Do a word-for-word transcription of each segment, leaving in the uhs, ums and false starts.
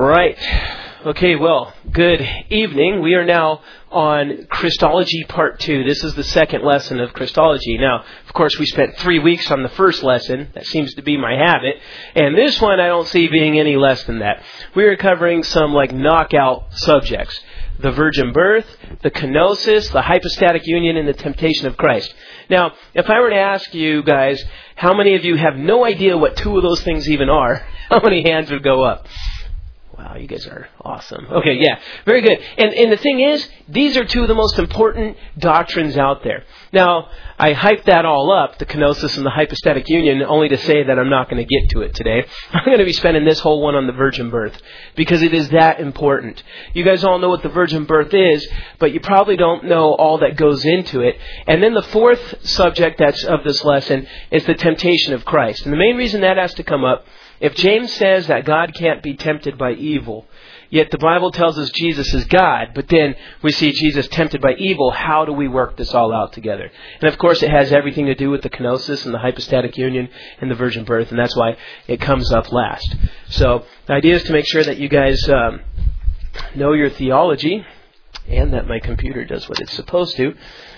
right. Okay, well, good evening. We are now on Christology Part two. This is the second lesson of Christology. Now, of course, we spent three weeks on the first lesson. That seems to be my habit. And this one I don't see being any less than that. We are covering some like knockout subjects. The virgin birth, the kenosis, the hypostatic union, and the temptation of Christ. Now, if I were to ask you guys, how many of you have no idea what two of those things even are, how many hands would go up? Wow, you guys are awesome. Okay, yeah, very good. And and the thing is, these are two of the most important doctrines out there. Now, I hyped that all up, the kenosis and the hypostatic union, only to say that I'm not going to get to it today. I'm going to be spending this whole one on the virgin birth, because it is that important. You guys all know what the virgin birth is, but you probably don't know all that goes into it. And then the fourth subject that's of this lesson is the temptation of Christ. And the main reason that has to come up, if James says that God can't be tempted by evil, yet the Bible tells us Jesus is God, but then we see Jesus tempted by evil, how do we work this all out together? And of course it has everything to do with the kenosis and the hypostatic union and the virgin birth, and that's why it comes up last. So the idea is to make sure that you guys um, know your theology, and that my computer does what it's supposed to.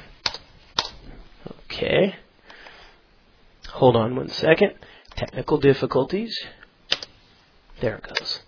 Okay. Hold on one second. Technical difficulties. There it goes.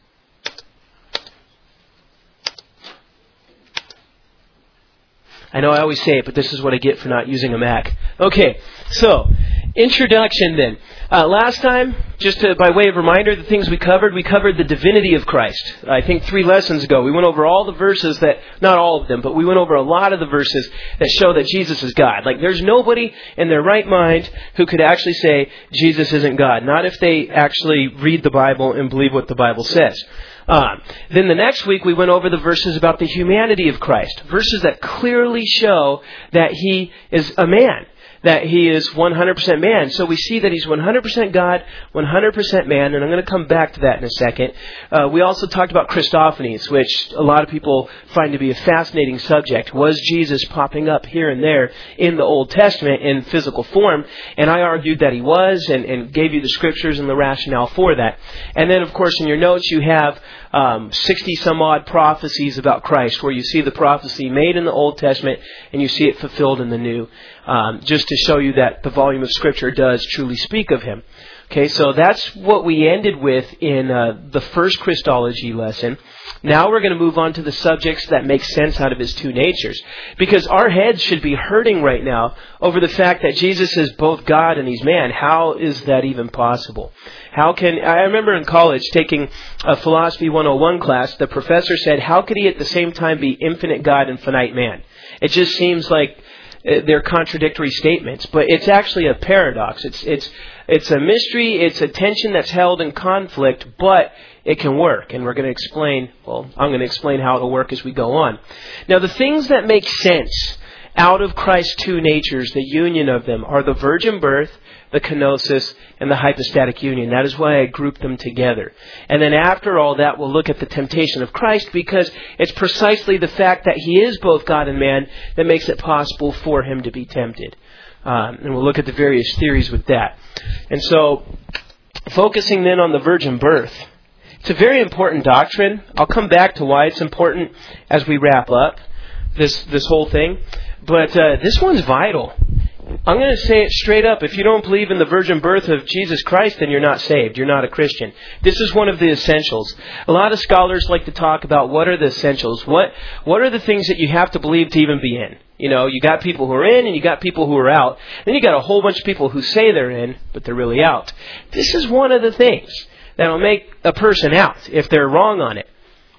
I know I always say it, but this is what I get for not using a Mac. Okay, so, introduction then. Uh, last time, just to, by way of reminder, the things we covered, we covered the divinity of Christ. I think three lessons ago, we went over all the verses that, not all of them, but we went over a lot of the verses that show that Jesus is God. Like, there's nobody in their right mind who could actually say Jesus isn't God. Not if they actually read the Bible and believe what the Bible says. Um, then the next week we went over the verses about the humanity of Christ. Verses that clearly show that He is a man. That He is one hundred percent man. So we see that He's one hundred percent God, one hundred percent man, and I'm going to come back to that in a second. Uh, we also talked about Christophanies, which a lot of people find to be a fascinating subject. Was Jesus popping up here and there in the Old Testament in physical form? And I argued that He was, and, and gave you the scriptures and the rationale for that. And then, of course, in your notes you have um, sixty some odd prophecies about Christ, where you see the prophecy made in the Old Testament and you see it fulfilled in the New. Um, just to show you that the volume of Scripture does truly speak of Him. Okay, so that's what we ended with in uh, the first Christology lesson. Now we're going to move on to the subjects that make sense out of His two natures. Because our heads should be hurting right now over the fact that Jesus is both God and He's man. How is that even possible? How can, I remember in college taking a Philosophy one oh one class, the professor said, how could He at the same time be infinite God and finite man? It just seems like they're contradictory statements, but it's actually a paradox. It's it's it's a mystery. It's a tension that's held in conflict, but it can work. And we're going to explain, well, I'm going to explain how it'll work as we go on. Now, the things that make sense out of Christ's two natures, the union of them, are the virgin birth, the kenosis, and the hypostatic union. That is why I grouped them together. And then after all that, we'll look at the temptation of Christ, because it's precisely the fact that He is both God and man that makes it possible for Him to be tempted. Um, and we'll look at the various theories with that. And so, focusing then on the virgin birth. It's a very important doctrine. I'll come back to why it's important as we wrap up this, this whole thing. But uh, this one's vital. I'm going to say it straight up. If you don't believe in the virgin birth of Jesus Christ, then you're not saved. You're not a Christian. This is one of the essentials. A lot of scholars like to talk about what are the essentials. What what are the things that you have to believe to even be in? You know, you got people who are in and you got people who are out. Then you got a whole bunch of people who say they're in, but they're really out. This is one of the things that will make a person out if they're wrong on it.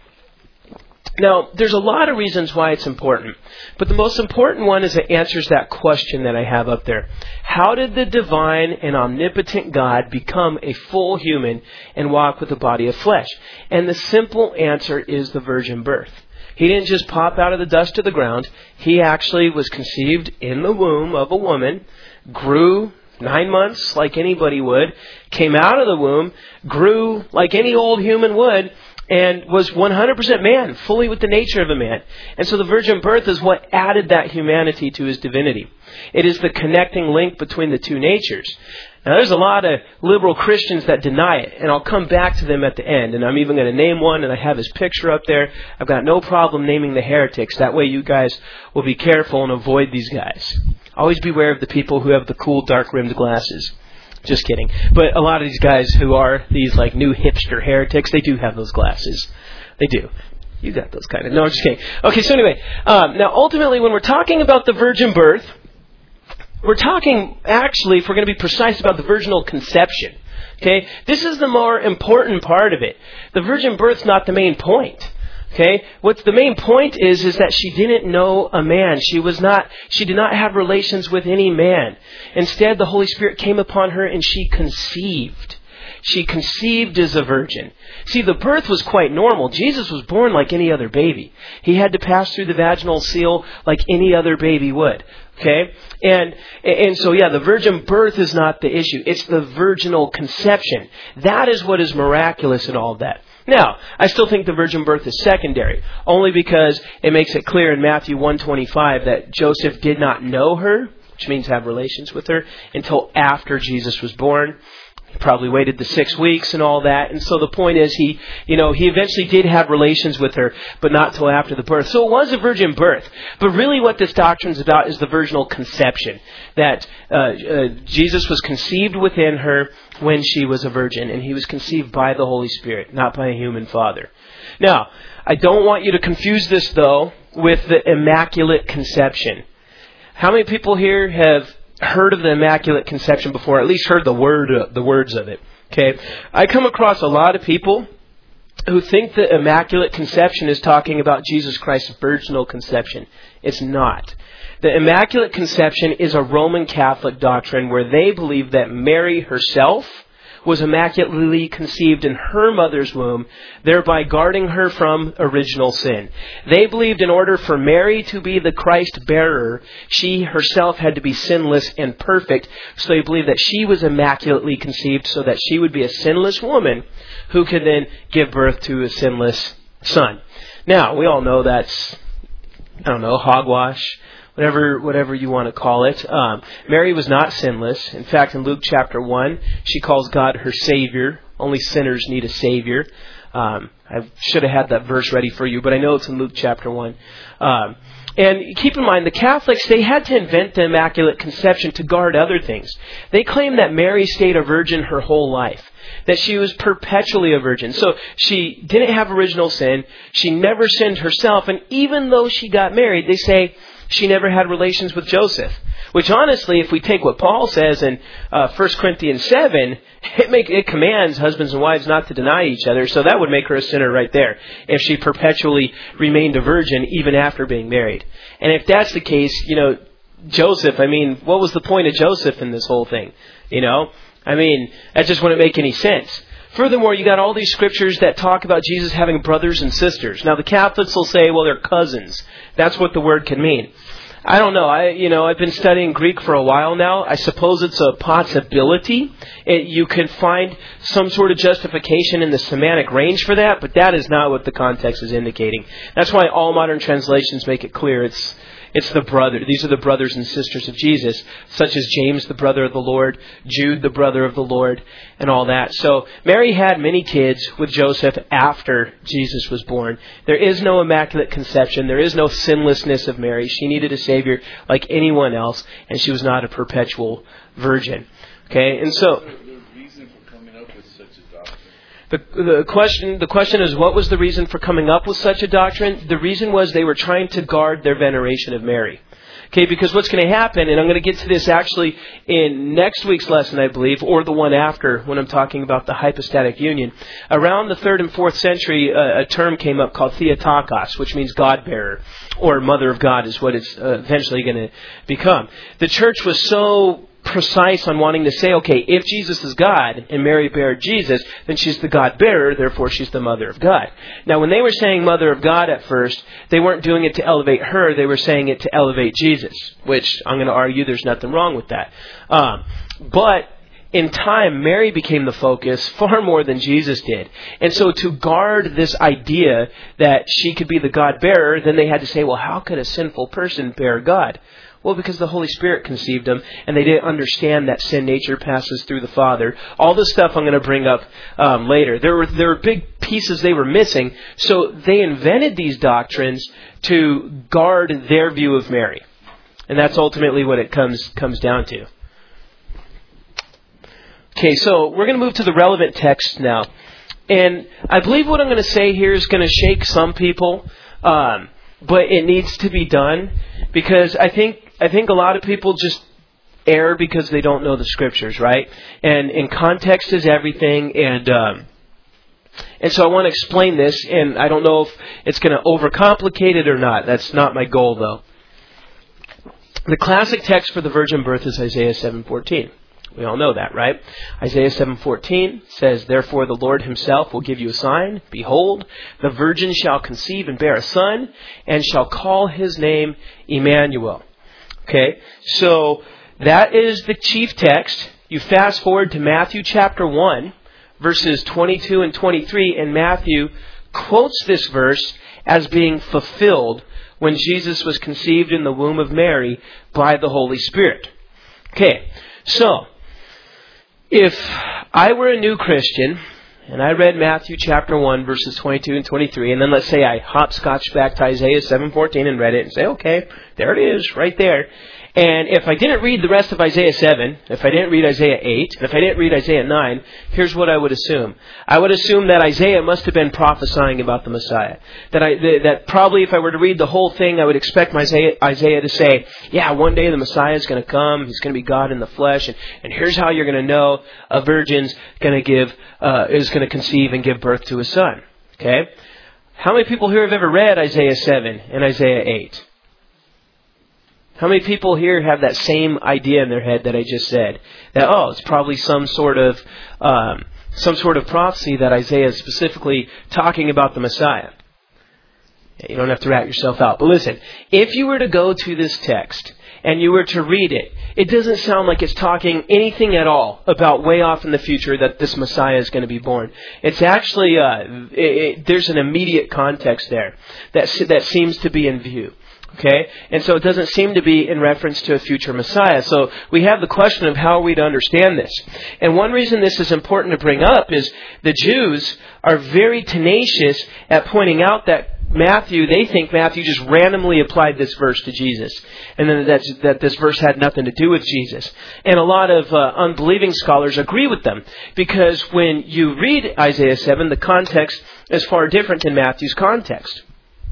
Now, there's a lot of reasons why it's important, but the most important one is it answers that question that I have up there. How did the divine and omnipotent God become a full human and walk with a body of flesh? And the simple answer is the virgin birth. He didn't just pop out of the dust of the ground. He actually was conceived in the womb of a woman, grew nine months like anybody would, came out of the womb, grew like any old human would, and was one hundred percent man, fully with the nature of a man. And so the virgin birth is what added that humanity to his divinity. It is the connecting link between the two natures. Now, there's a lot of liberal Christians that deny it, and I'll come back to them at the end. And I'm even going to name one, and I have his picture up there. I've got no problem naming the heretics. That way you guys will be careful and avoid these guys. Always beware of the people who have the cool dark-rimmed glasses. Just kidding. But a lot of these guys who are these like new hipster heretics, they do have those glasses. They do. You got those kind of... No, I'm just kidding. Okay, so anyway. Um, now, ultimately, when we're talking about the virgin birth, we're talking, actually, if we're going to be precise, about the virginal conception. Okay? This is the more important part of it. The virgin birth's not the main point. Okay? What's the main point is, is that she didn't know a man. She was not, she did not have relations with any man. Instead, the Holy Spirit came upon her and she conceived. She conceived as a virgin. See, the birth was quite normal. Jesus was born like any other baby. He had to pass through the vaginal seal like any other baby would. Okay? And and so, yeah, the virgin birth is not the issue. It's the virginal conception. That is what is miraculous in all of that. Now, I still think the virgin birth is secondary, only because it makes it clear in Matthew one twenty-five that Joseph did not know her, which means have relations with her, until after Jesus was born. He probably waited the six weeks and all that. And so the point is, he, you know, he eventually did have relations with her, but not till after the birth. So it was a virgin birth. But really what this doctrine is about is the virginal conception. That uh, uh, Jesus was conceived within her when she was a virgin. And he was conceived by the Holy Spirit, not by a human father. Now, I don't want you to confuse this, though, with the Immaculate Conception. How many people here have heard of the Immaculate Conception before, at least heard the word, uh, the words of it? Okay, I come across a lot of people who think the Immaculate Conception is talking about Jesus Christ's virginal conception. It's not. The Immaculate Conception is a Roman Catholic doctrine where they believe that Mary herself was immaculately conceived in her mother's womb, thereby guarding her from original sin. They believed in order for Mary to be the Christ bearer, she herself had to be sinless and perfect. So they believed that she was immaculately conceived so that she would be a sinless woman who could then give birth to a sinless son. Now, we all know that's, I don't know, hogwash. Whatever whatever you want to call it. Um, Mary was not sinless. In fact, in Luke chapter one, she calls God her Savior. Only sinners need a Savior. Um, I should have had that verse ready for you, but I know it's in Luke chapter one. Um, and keep in mind, the Catholics, they had to invent the Immaculate Conception to guard other things. They claim that Mary stayed a virgin her whole life, that she was perpetually a virgin. So she didn't have original sin. She never sinned herself. And even though she got married, they say she never had relations with Joseph. Which honestly, if we take what Paul says in uh, First Corinthians seven, it, make, it commands husbands and wives not to deny each other. So that would make her a sinner right there, if she perpetually remained a virgin even after being married. And if that's the case, you know, Joseph, I mean, what was the point of Joseph in this whole thing? You know, I mean, that just wouldn't make any sense. Furthermore, you got all these scriptures that talk about Jesus having brothers and sisters. Now, the Catholics will say, well, they're cousins. That's what the word can mean. I don't know. I, you know, I've been studying Greek for a while now. I suppose it's a possibility. It, you can find some sort of justification in the semantic range for that, but that is not what the context is indicating. That's why all modern translations make it clear it's It's the brother. These are the brothers and sisters of Jesus, such as James, the brother of the Lord, Jude, the brother of the Lord, and all that. So Mary had many kids with Joseph after Jesus was born. There is no Immaculate Conception. There is no sinlessness of Mary. She needed a Savior like anyone else, and she was not a perpetual virgin. Okay, and so The, the question the question is, what was the reason for coming up with such a doctrine? The reason was they were trying to guard their veneration of Mary. Okay, because what's going to happen, and I'm going to get to this actually in next week's lesson, I believe, or the one after, when I'm talking about the hypostatic union. Around the third and fourth century, uh, a term came up called Theotokos, which means God-bearer, or Mother of God is what it's uh, eventually going to become. The church was so precise on wanting to say, okay, if Jesus is God and Mary bare Jesus, then she's the God-bearer, therefore she's the Mother of God. Now, when they were saying Mother of God at first, they weren't doing it to elevate her, they were saying it to elevate Jesus, which I'm going to argue there's nothing wrong with that. Um, but in time, Mary became the focus far more than Jesus did. And so to guard this idea that she could be the God-bearer, then they had to say, well, how could a sinful person bear God? Well, because the Holy Spirit conceived them, and they didn't understand that sin nature passes through the Father. All this stuff I'm going to bring up um, later. There were there were big pieces they were missing, so they invented these doctrines to guard their view of Mary. And that's ultimately what it comes comes down to. Okay, so we're going to move to the relevant text now. And I believe what I'm going to say here is going to shake some people, um, but it needs to be done because I think I think a lot of people just err because they don't know the Scriptures, right? And, and context is everything, and um, and so I want to explain this, and I don't know if it's going to overcomplicate it or not. That's not my goal, though. The classic text for the virgin birth is Isaiah seven fourteen. We all know that, right? Isaiah seven fourteen says, "Therefore the Lord himself will give you a sign. Behold, the virgin shall conceive and bear a son, and shall call his name Emmanuel." Okay, so that is the chief text. You fast forward to Matthew chapter one, verses twenty-two and twenty-three, and Matthew quotes this verse as being fulfilled when Jesus was conceived in the womb of Mary by the Holy Spirit. Okay, so if I were a new Christian and I read Matthew chapter one, verses twenty-two and twenty-three, and then let's say I hopscotch back to Isaiah seven fourteen and read it and say, okay, there it is, right there. And if I didn't read the rest of Isaiah seven, if I didn't read Isaiah eight, and if I didn't read Isaiah nine, here's what I would assume. I would assume that Isaiah must have been prophesying about the Messiah. That I that probably if I were to read the whole thing, I would expect Isaiah, Isaiah to say, yeah, one day the Messiah is going to come. He's going to be God in the flesh. And, and here's how you're going to know a virgin's going to give, uh, is going to conceive and give birth to a son. Okay? How many people here have ever read Isaiah seven and Isaiah eight? How many people here have that same idea in their head that I just said? That, oh, it's probably some sort of um, some sort of prophecy that Isaiah is specifically talking about the Messiah. You don't have to rat yourself out. But listen, if you were to go to this text and you were to read it, it doesn't sound like it's talking anything at all about way off in the future that this Messiah is going to be born. It's actually, uh, it, it, there's an immediate context there that that seems to be in view. Okay? And so it doesn't seem to be in reference to a future Messiah. So we have the question of how are we to understand this. And one reason this is important to bring up is the Jews are very tenacious at pointing out that Matthew, they think Matthew just randomly applied this verse to Jesus. And then that, that this verse had nothing to do with Jesus. And a lot of uh, unbelieving scholars agree with them. Because when you read Isaiah seven, the context is far different than Matthew's context.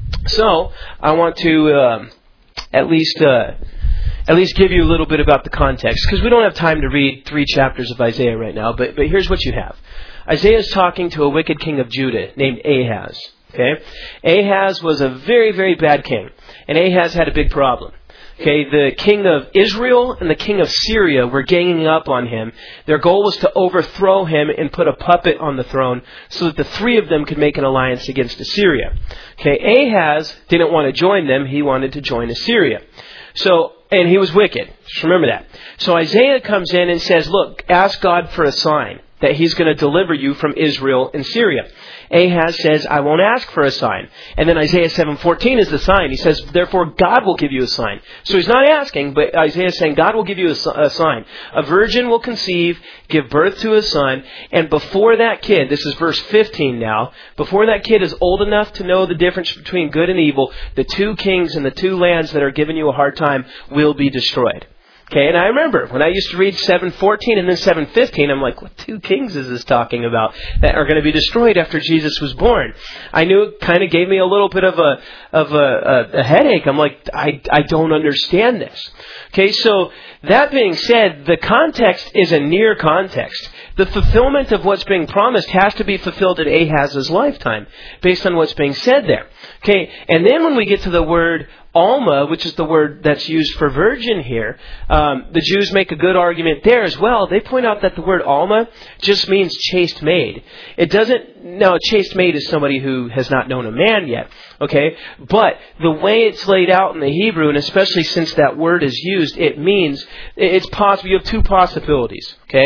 So, I want to um, at least uh, at least give you a little bit about the context, because we don't have time to read three chapters of Isaiah right now, but, but here's what you have. Isaiah is talking to a wicked king of Judah named Ahaz. Okay, Ahaz was a very, very bad king, and Ahaz had a big problem. Okay, the king of Israel and the king of Syria were ganging up on him. Their goal was to overthrow him and put a puppet on the throne so that the three of them could make an alliance against Assyria. Okay, Ahaz didn't want to join them. He wanted to join Assyria. So, and he was wicked. Just remember that. So Isaiah comes in and says, look, ask God for a sign that he's going to deliver you from Israel and Syria. Ahaz says, I won't ask for a sign. And then Isaiah seven fourteen is the sign. He says, therefore God will give you a sign. So he's not asking, but Isaiah is saying God will give you a, a sign. A virgin will conceive, give birth to a son, and before that kid, this is verse fifteen now, before that kid is old enough to know the difference between good and evil, the two kings and the two lands that are giving you a hard time will be destroyed. Okay, and I remember when I used to read seven fourteen and then seven fifteen, I'm like, what two kings is this talking about that are going to be destroyed after Jesus was born? I knew it kind of gave me a little bit of a of a, a, a headache. I'm like, I, I don't understand this. Okay, so that being said, the context is a near context. The fulfillment of what's being promised has to be fulfilled in Ahaz's lifetime based on what's being said there. Okay, and then when we get to the word Alma, which is the word that's used for virgin here, um, the Jews make a good argument there as well. They point out that the word Alma just means chaste maid. It doesn't, now a chaste maid is somebody who has not known a man yet, okay? But the way it's laid out in the Hebrew, and especially since that word is used, it means, it's possible, you have two possibilities, okay?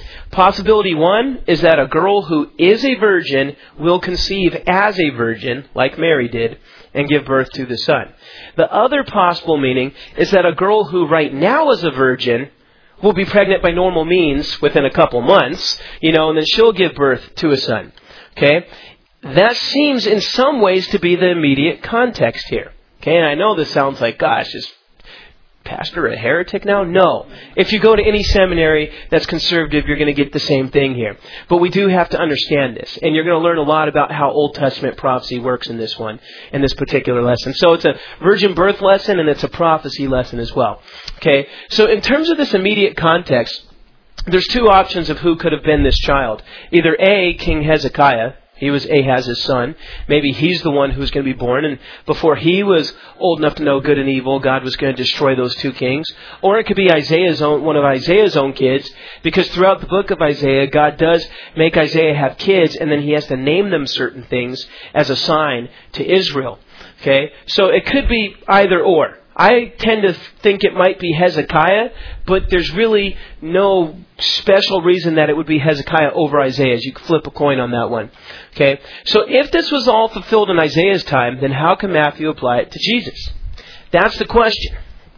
Possibility one is that a girl who is a virgin will conceive as a virgin, like Mary did, and give birth to the Son. The other possible meaning is that a girl who right now is a virgin will be pregnant by normal means within a couple months, you know, and then she'll give birth to a son. Okay? That seems in some ways to be the immediate context here. Okay, and I know this sounds like, gosh, is pastor a heretic now? No. If you go to any seminary that's conservative, you're going to get the same thing here. But we do have to understand this. And you're going to learn a lot about how Old Testament prophecy works in this one, in this particular lesson. So it's a virgin birth lesson and it's a prophecy lesson as well. Okay, so in terms of this immediate context, there's two options of who could have been this child. Either A, King Hezekiah. He was Ahaz's son. Maybe he's the one who's going to be born. And before he was old enough to know good and evil, God was going to destroy those two kings. Or it could be Isaiah's own, one of Isaiah's own kids. Because throughout the book of Isaiah, God does make Isaiah have kids. And then he has to name them certain things as a sign to Israel. Okay? So it could be either or. I tend to think it might be Hezekiah, but there's really no special reason that it would be Hezekiah over Isaiah. You could flip a coin on that one. Okay, so if this was all fulfilled in Isaiah's time, then how can Matthew apply it to Jesus? That's the question.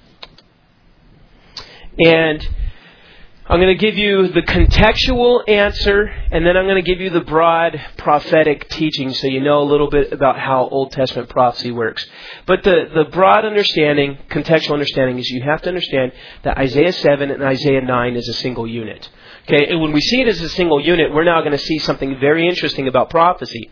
And I'm going to give you the contextual answer, and then I'm going to give you the broad prophetic teaching so you know a little bit about how Old Testament prophecy works. But the, the broad understanding, contextual understanding, is you have to understand that Isaiah seven and Isaiah nine is a single unit. Okay, and when we see it as a single unit, we're now going to see something very interesting about prophecy.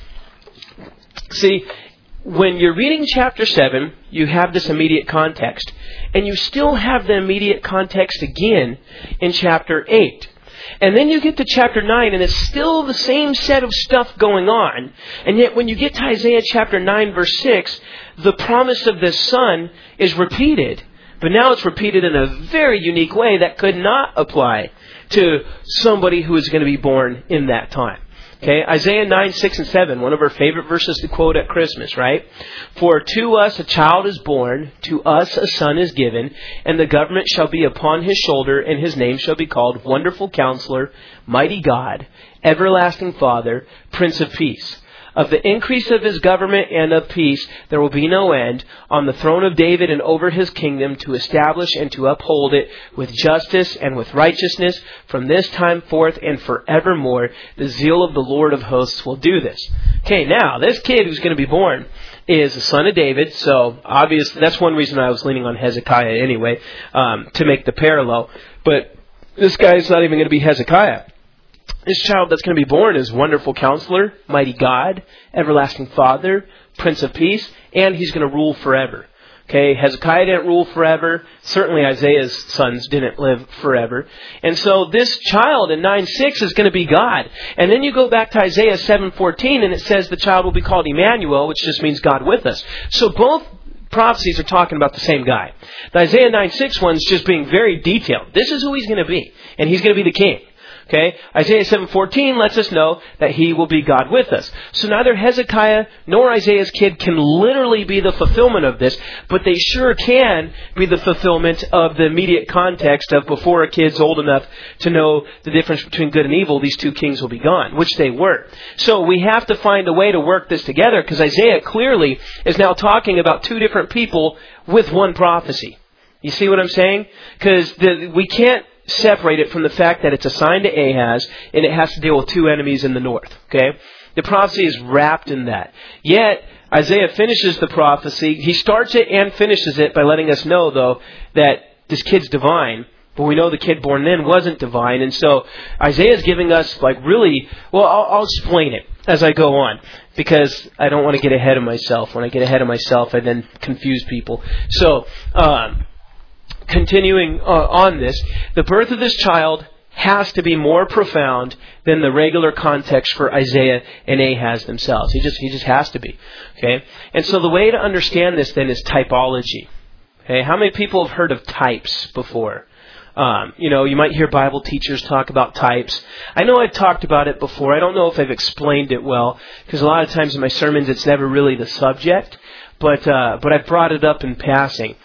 See, when you're reading chapter seven, you have this immediate context. And you still have the immediate context again in chapter eight. And then you get to chapter nine, and it's still the same set of stuff going on. And yet when you get to Isaiah chapter nine, verse six, the promise of this Son is repeated. But now it's repeated in a very unique way that could not apply to somebody who is going to be born in that time. Okay, Isaiah nine, six, and seven, one of our favorite verses to quote at Christmas, right? For to us a child is born, to us a son is given, and the government shall be upon his shoulder, and his name shall be called Wonderful Counselor, Mighty God, Everlasting Father, Prince of Peace. Of the increase of his government and of peace there will be no end, on the throne of David and over his kingdom, to establish and to uphold it with justice and with righteousness from this time forth and forevermore. The zeal of the Lord of hosts will do this. Okay, now, this kid who's going to be born is a son of David, so obviously that's one reason I was leaning on Hezekiah anyway, um, to make the parallel. But this guy's not even going to be Hezekiah. This child that's going to be born is Wonderful Counselor, Mighty God, Everlasting Father, Prince of Peace, and he's going to rule forever. Okay, Hezekiah didn't rule forever. Certainly Isaiah's sons didn't live forever. And so this child in nine six is going to be God. And then you go back to Isaiah seven fourteen, and it says the child will be called Emmanuel, which just means God with us. So both prophecies are talking about the same guy. The Isaiah nine six one's just being very detailed. This is who he's going to be, and he's going to be the king. Okay, Isaiah seven fourteen lets us know that he will be God with us. So neither Hezekiah nor Isaiah's kid can literally be the fulfillment of this, but they sure can be the fulfillment of the immediate context of before a kid's old enough to know the difference between good and evil, these two kings will be gone, which they were. So we have to find a way to work this together, because Isaiah clearly is now talking about two different people with one prophecy. You see what I'm saying? Because we can't separate it from the fact that it's assigned to Ahaz and it has to deal with two enemies in the north. Okay? The prophecy is wrapped in that. Yet, Isaiah finishes the prophecy. He starts it and finishes it by letting us know, though, that this kid's divine. But we know the kid born then wasn't divine. And so Isaiah is giving us, like, really, well, I'll, I'll explain it as I go on, because I don't want to get ahead of myself. When I get ahead of myself, I then confuse people. So, um... Continuing uh, on this, the birth of this child has to be more profound than the regular context for Isaiah and Ahaz themselves. He just he just has to be. Okay? And so the way to understand this then is typology. Okay? How many people have heard of types before? Um, you know, you might hear Bible teachers talk about types. I know I've talked about it before. I don't know if I've explained it well, because a lot of times in my sermons it's never really the subject, but uh, but I've brought it up in passing.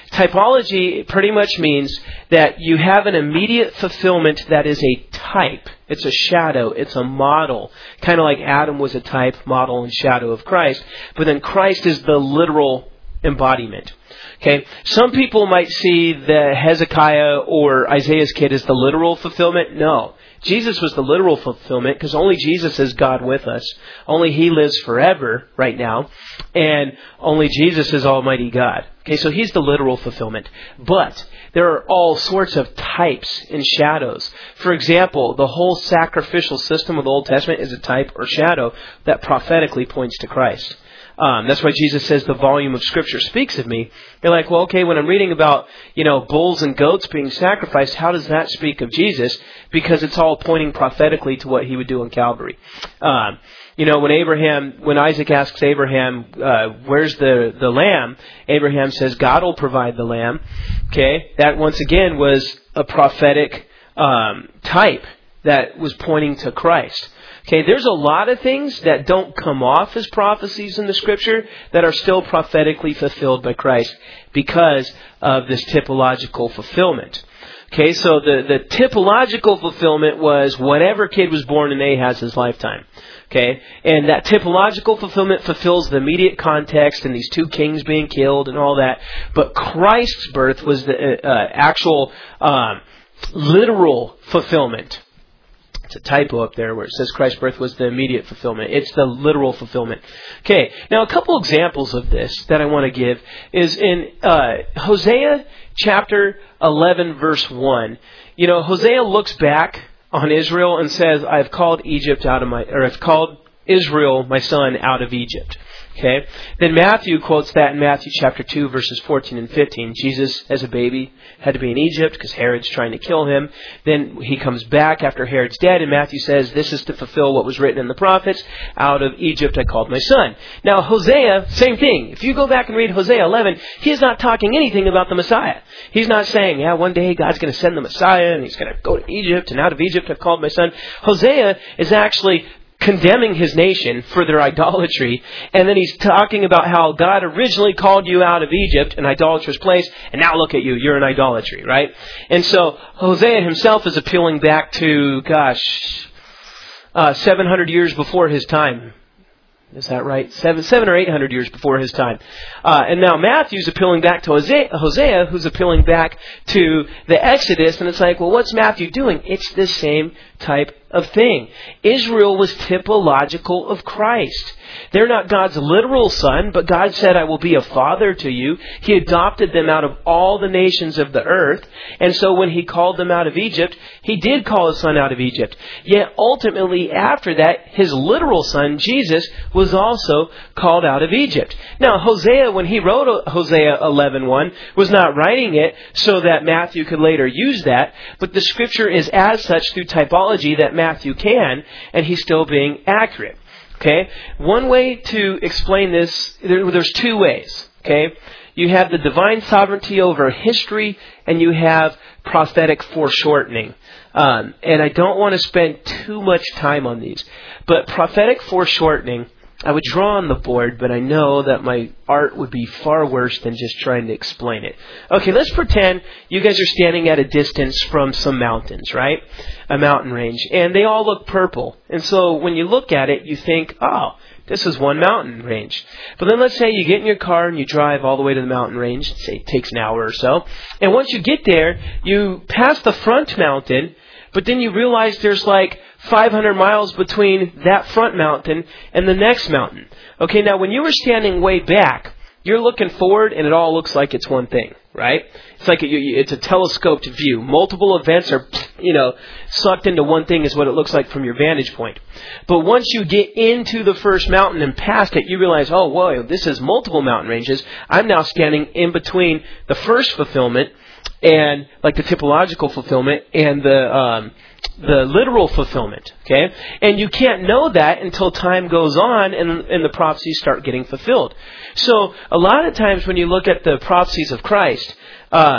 Typology pretty much means that you have an immediate fulfillment that is a type. It's a shadow. It's a model. Kind of like Adam was a type, model, and shadow of Christ. But then Christ is the literal embodiment. Okay, some people might see the Hezekiah or Isaiah's kid as the literal fulfillment. No. Jesus was the literal fulfillment because only Jesus is God with us. Only He lives forever right now. And only Jesus is Almighty God. Okay, so He's the literal fulfillment. But there are all sorts of types and shadows. For example, the whole sacrificial system of the Old Testament is a type or shadow that prophetically points to Christ. Um, that's why Jesus says the volume of Scripture speaks of me. You're like, well, okay, when I'm reading about, you know, bulls and goats being sacrificed, how does that speak of Jesus? Because it's all pointing prophetically to what He would do on Calvary. Um, you know, when Abraham, when Isaac asks Abraham, uh, where's the, the lamb? Abraham says, God will provide the lamb. Okay, that once again was a prophetic um, type that was pointing to Christ. Okay, there's a lot of things that don't come off as prophecies in the Scripture that are still prophetically fulfilled by Christ because of this typological fulfillment. Okay, so the, the typological fulfillment was whatever kid was born in Ahaz's lifetime. Okay, and that typological fulfillment fulfills the immediate context and these two kings being killed and all that. But Christ's birth was the uh, actual um, literal fulfillment. It's a typo up there where it says Christ's birth was the immediate fulfillment. It's the literal fulfillment. Okay, now a couple examples of this that I want to give is in uh, Hosea chapter eleven, verse one. You know, Hosea looks back on Israel and says, "I've called Egypt out of my, or I've called Israel, my son, out of Egypt." Okay. Then Matthew quotes that in Matthew chapter two, verses fourteen and fifteen. Jesus, as a baby, had to be in Egypt because Herod's trying to kill him. Then he comes back after Herod's dead, and Matthew says, this is to fulfill what was written in the prophets. Out of Egypt I called my son. Now, Hosea, same thing. If you go back and read Hosea eleven, he is not talking anything about the Messiah. He's not saying, yeah, one day God's going to send the Messiah, and He's going to go to Egypt, and out of Egypt I've called my son. Hosea is actually condemning his nation for their idolatry, and then he's talking about how God originally called you out of Egypt, an idolatrous place, and now look at you, you're in idolatry, right? And so Hosea himself is appealing back to, gosh, uh, seven hundred years before his time. Is that right? Seven, seven or eight hundred years before his time. Uh, and now Matthew's appealing back to Hosea, Hosea, who's appealing back to the Exodus. And it's like, well, what's Matthew doing? It's the same type of thing. Israel was typological of Christ. They're not God's literal son, but God said, I will be a father to you. He adopted them out of all the nations of the earth. And so when He called them out of Egypt, He did call His son out of Egypt. Yet ultimately after that, His literal son, Jesus, was also called out of Egypt. Now, Hosea, when he wrote Hosea eleven one, was not writing it so that Matthew could later use that, but the Scripture is as such through typology that Matthew can, and he's still being accurate. Okay? One way to explain this, there, there's two ways. Okay? You have the divine sovereignty over history, and you have prophetic foreshortening. Um, and I don't want to spend too much time on these. But prophetic foreshortening, I would draw on the board, but I know that my art would be far worse than just trying to explain it. Okay, let's pretend you guys are standing at a distance from some mountains, right? A mountain range. And they all look purple. And so when you look at it, you think, oh, this is one mountain range. But then let's say you get in your car and you drive all the way to the mountain range. Say it takes an hour or so. And once you get there, you pass the front mountain, but then you realize there's like five hundred miles between that front mountain and the next mountain. Okay, now when you were standing way back, you're looking forward and it all looks like it's one thing, right? It's like a, it's a telescoped view. Multiple events are, you know, sucked into one thing is what it looks like from your vantage point. But once you get into the first mountain and past it, you realize, oh, whoa, this is multiple mountain ranges. I'm now standing in between the first fulfillment and like the typological fulfillment and the um, the literal fulfillment, okay? And you can't know that until time goes on and, and the prophecies start getting fulfilled. So a lot of times when you look at the prophecies of Christ, um,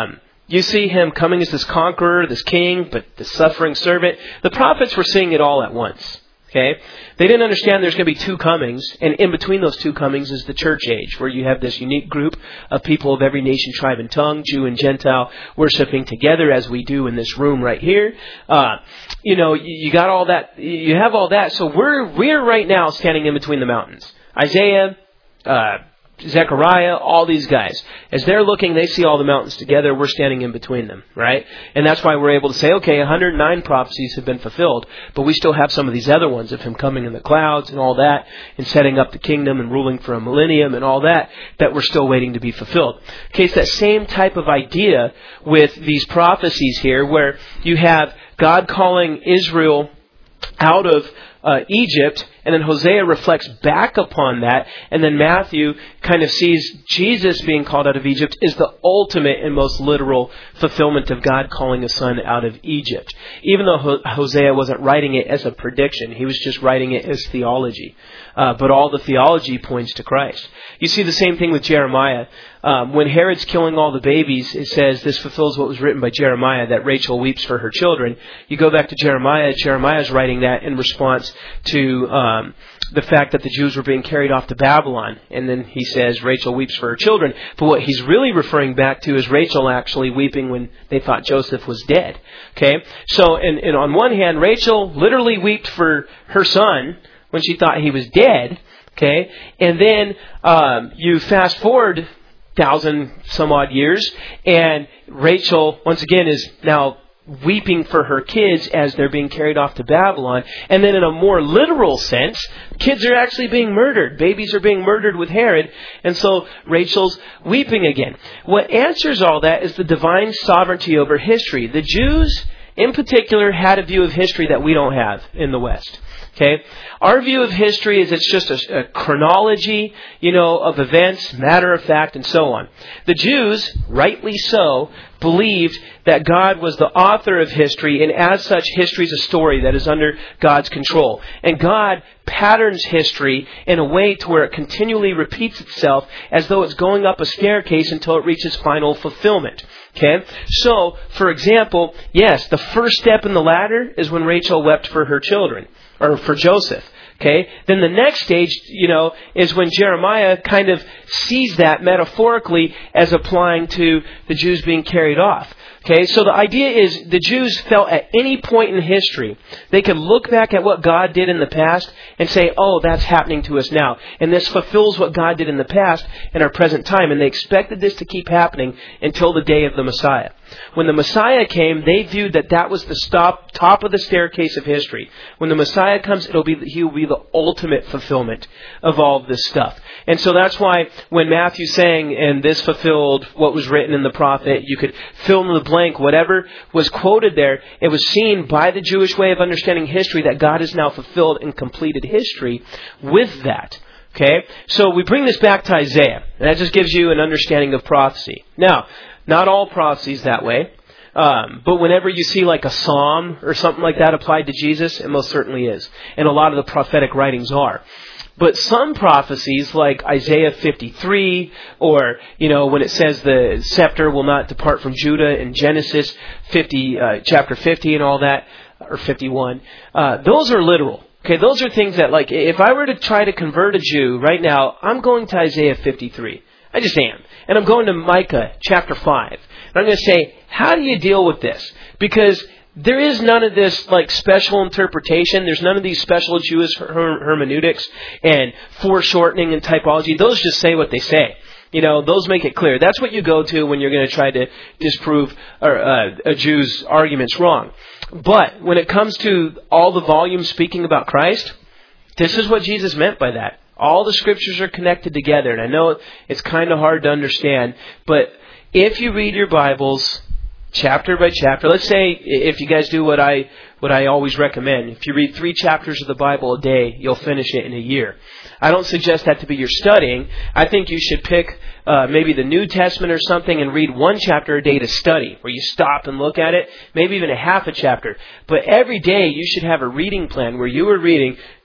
You see him coming as this conqueror, this king, but the suffering servant. The prophets were seeing it all at once. Okay? They didn't understand there's going to be two comings, and in between those two comings is the church age, where you have this unique group of people of every nation, tribe, and tongue, Jew and Gentile, worshiping together as we do in this room right here. Uh, you know, you got all that, you have all that, so we're, we're right now standing in between the mountains. Isaiah, uh, Zechariah, all these guys. As they're looking, they see all the mountains together. We're standing in between them, right? And that's why we're able to say, okay, one hundred nine prophecies have been fulfilled, but we still have some of these other ones of him coming in the clouds and all that, and setting up the kingdom and ruling for a millennium and all that, that we're still waiting to be fulfilled. Okay, it's that same type of idea with these prophecies here, where you have God calling Israel out of uh, Egypt, and then Hosea reflects back upon that, and then Matthew kind of sees Jesus being called out of Egypt is the ultimate and most literal fulfillment of God calling a son out of Egypt. Even though Hosea wasn't writing it as a prediction, he was just writing it as theology. Uh, but all the theology points to Christ. You see the same thing with Jeremiah. Um, when Herod's killing all the babies, it says this fulfills what was written by Jeremiah, that Rachel weeps for her children. You go back to Jeremiah, Jeremiah's writing that in response to um, the fact that the Jews were being carried off to Babylon. And then he says Rachel weeps for her children. But what he's really referring back to is Rachel actually weeping when they thought Joseph was dead. Okay? So, and, and on one hand, Rachel literally wept for her son when she thought he was dead. Okay? And then um, you fast forward thousand some odd years, and Rachel, once again, is now weeping for her kids as they're being carried off to Babylon. And then in a more literal sense, kids are actually being murdered. Babies are being murdered with Herod. And so Rachel's weeping again. What answers all that is the divine sovereignty over history. The Jews, in particular, had a view of history that we don't have in the West. Okay, our view of history is it's just a, a chronology, you know, of events, matter of fact, and so on. The Jews, rightly so, believed that God was the author of history, and as such, history is a story that is under God's control. And God patterns history in a way to where it continually repeats itself as though it's going up a staircase until it reaches final fulfillment. Okay? So, for example, yes, the first step in the ladder is when Rachel wept for her children. Or for Joseph. Okay? Then the next stage, you know, is when Jeremiah kind of sees that metaphorically as applying to the Jews being carried off. Okay? So the idea is the Jews felt at any point in history, they could look back at what God did in the past and say, oh, that's happening to us now. And this fulfills what God did in the past in our present time. And they expected this to keep happening until the day of the Messiah. When the Messiah came, they viewed that that was the stop, top of the staircase of history. When the Messiah comes, it'll be he will be the ultimate fulfillment of all of this stuff. And so that's why when Matthew's saying, and this fulfilled what was written in the prophet, you could fill in the blank, whatever was quoted there, it was seen by the Jewish way of understanding history that God has now fulfilled and completed history with that. Okay? So we bring this back to Isaiah. And that just gives you an understanding of prophecy. Now, not all prophecies that way. Um, but whenever you see like a psalm or something like that applied to Jesus, it most certainly is. And a lot of the prophetic writings are. But some prophecies, like Isaiah fifty-three, or, you know, when it says the scepter will not depart from Judah in Genesis fifty, uh, chapter fifty and all that, or fifty-one, uh, those are literal. Okay, those are things that, like, if I were to try to convert a Jew right now, I'm going to Isaiah fifty-three. I just am. And I'm going to Micah chapter five. And I'm going to say, how do you deal with this? Because there is none of this like special interpretation. There's none of these special Jewish her- hermeneutics and foreshortening and typology. Those just say what they say. You know, those make it clear. That's what you go to when you're going to try to disprove or, uh, a Jew's arguments wrong. But when it comes to all the volumes speaking about Christ, this is what Jesus meant by that. All the scriptures are connected together. And I know it's kind of hard to understand, but if you read your Bibles chapter by chapter, let's say if you guys do what I what I always recommend, if you read three chapters of the Bible a day, you'll finish it in a year. I don't suggest that to be your studying. I think you should pick uh, maybe the New Testament or something and read one chapter a day to study, where you stop and look at it, maybe even a half a chapter. But every day you should have a reading plan where you are reading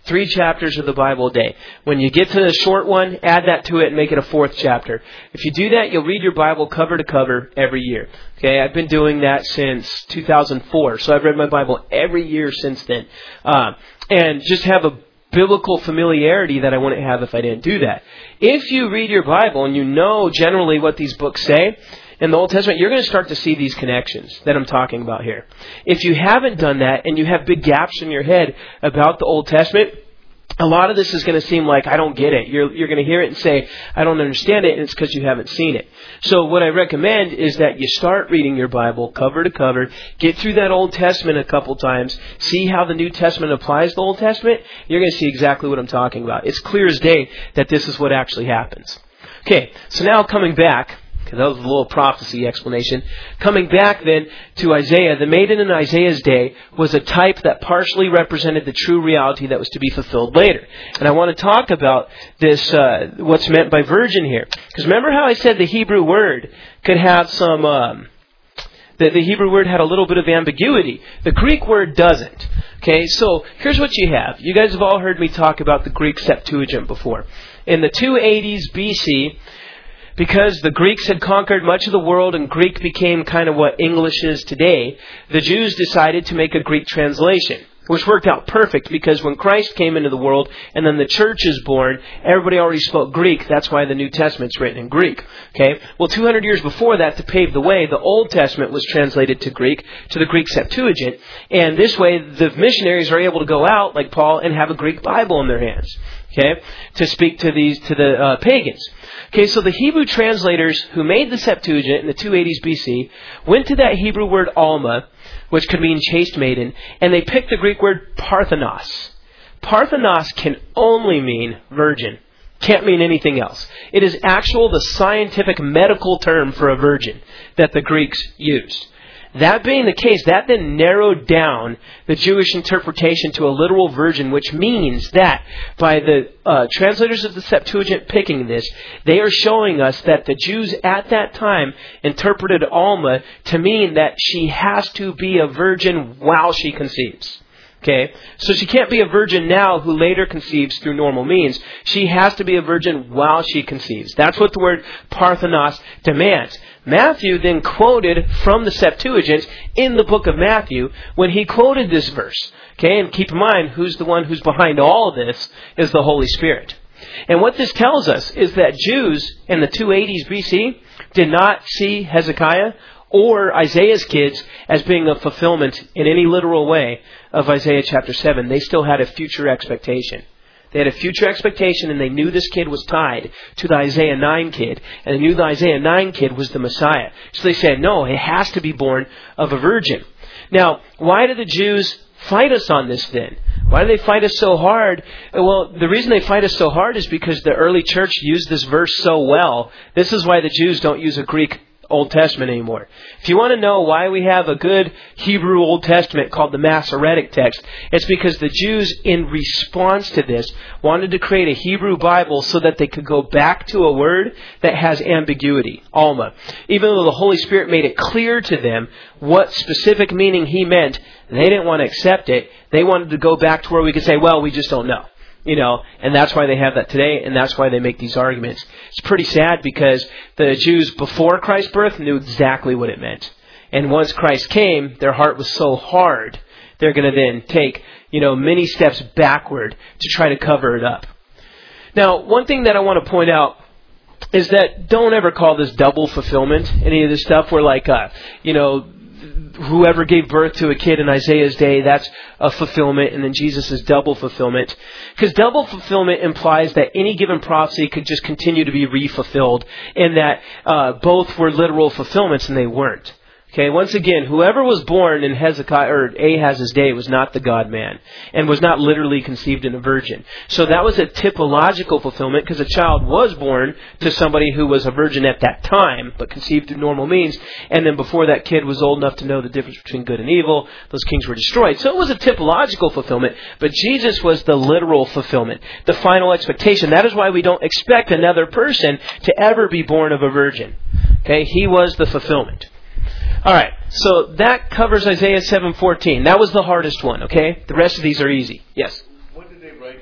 Three chapters of the Bible a day. When you get to the short one, add that to it and make it a fourth chapter. If you do that, you'll read your Bible cover to cover every year. Okay, I've been doing that since two thousand four, so I've read my Bible every year since then. Uh, and just have a biblical familiarity that I wouldn't have if I didn't do that. If you read your Bible and you know generally what these books say in the Old Testament, you're going to start to see these connections that I'm talking about here. If you haven't done that and you have big gaps in your head about the Old Testament, a lot of this is going to seem like, I don't get it. You're, you're going to hear it and say, I don't understand it, and it's because you haven't seen it. So what I recommend is that you start reading your Bible cover to cover, get through that Old Testament a couple times, see how the New Testament applies to the Old Testament. You're going to see exactly what I'm talking about. It's clear as day that this is what actually happens. Okay, so now coming back, because that was a little prophecy explanation. Coming back then to Isaiah, the maiden in Isaiah's day was a type that partially represented the true reality that was to be fulfilled later. And I want to talk about this, uh, what's meant by virgin here. Because remember how I said the Hebrew word could have some, um, the, the Hebrew word had a little bit of ambiguity. The Greek word doesn't. Okay, so here's what you have. You guys have all heard me talk about the Greek Septuagint before. In the two eighties B C, because the Greeks had conquered much of the world and Greek became kind of what English is today, the Jews decided to make a Greek translation, which worked out perfect because when Christ came into the world and then the church is born, everybody already spoke Greek. That's why the New Testament's written in Greek. Okay? Well, two hundred years before that, to pave the way, the Old Testament was translated to Greek, to the Greek Septuagint. And this way, the missionaries are able to go out, like Paul, and have a Greek Bible in their hands. Okay? To speak to these, to the uh, pagans. Okay, so the Hebrew translators who made the Septuagint in the two eighties B C went to that Hebrew word Alma, which could mean chaste maiden, and they picked the Greek word Parthenos. Parthenos can only mean virgin. Can't mean anything else. It is actual, the scientific medical term for a virgin that the Greeks used. That being the case, that then narrowed down the Jewish interpretation to a literal virgin, which means that by the uh, translators of the Septuagint picking this, they are showing us that the Jews at that time interpreted Alma to mean that she has to be a virgin while she conceives. Okay, so she can't be a virgin now who later conceives through normal means. She has to be a virgin while she conceives. That's what the word Parthenos demands. Matthew then quoted from the Septuagint in the book of Matthew when he quoted this verse. Okay, and keep in mind, who's the one who's behind all of this is the Holy Spirit. And what this tells us is that Jews in the two eighties B C did not see Hezekiah or Isaiah's kids as being a fulfillment in any literal way of Isaiah chapter seven. They still had a future expectation. They had a future expectation, and they knew this kid was tied to the Isaiah nine kid, and they knew the Isaiah nine kid was the Messiah. So they said, no, it has to be born of a virgin. Now, why do the Jews fight us on this then? Why do they fight us so hard? Well, the reason they fight us so hard is because the early church used this verse so well. This is why the Jews don't use a Greek Old Testament anymore. If you want to know why we have a good Hebrew Old Testament called the Masoretic text, it's because the Jews, in response to this, wanted to create a Hebrew Bible so that they could go back to a word that has ambiguity, Alma. Even though the Holy Spirit made it clear to them what specific meaning He meant, they didn't want to accept it. They wanted to go back to where we could say, well, we just don't know. You know, and that's why they have that today, and that's why they make these arguments. It's pretty sad because the Jews before Christ's birth knew exactly what it meant. And once Christ came, their heart was so hard, they're going to then take, you know, many steps backward to try to cover it up. Now, one thing that I want to point out is that don't ever call this double fulfillment, any of this stuff where like, uh, you know, whoever gave birth to a kid in Isaiah's day, that's a fulfillment, and then Jesus is double fulfillment. Because double fulfillment implies that any given prophecy could just continue to be re-fulfilled, and that uh, both were literal fulfillments, and they weren't. Okay, once again, whoever was born in Hezekiah or Ahaz's day was not the God-man and was not literally conceived in a virgin. So that was a typological fulfillment because a child was born to somebody who was a virgin at that time but conceived through normal means. And then before that kid was old enough to know the difference between good and evil, those kings were destroyed. So it was a typological fulfillment, but Jesus was the literal fulfillment, the final expectation. That is why we don't expect another person to ever be born of a virgin. Okay, He was the fulfillment. All right, so that covers Isaiah seven fourteen. That was the hardest one, okay? The rest of these are easy. Yes? When did they write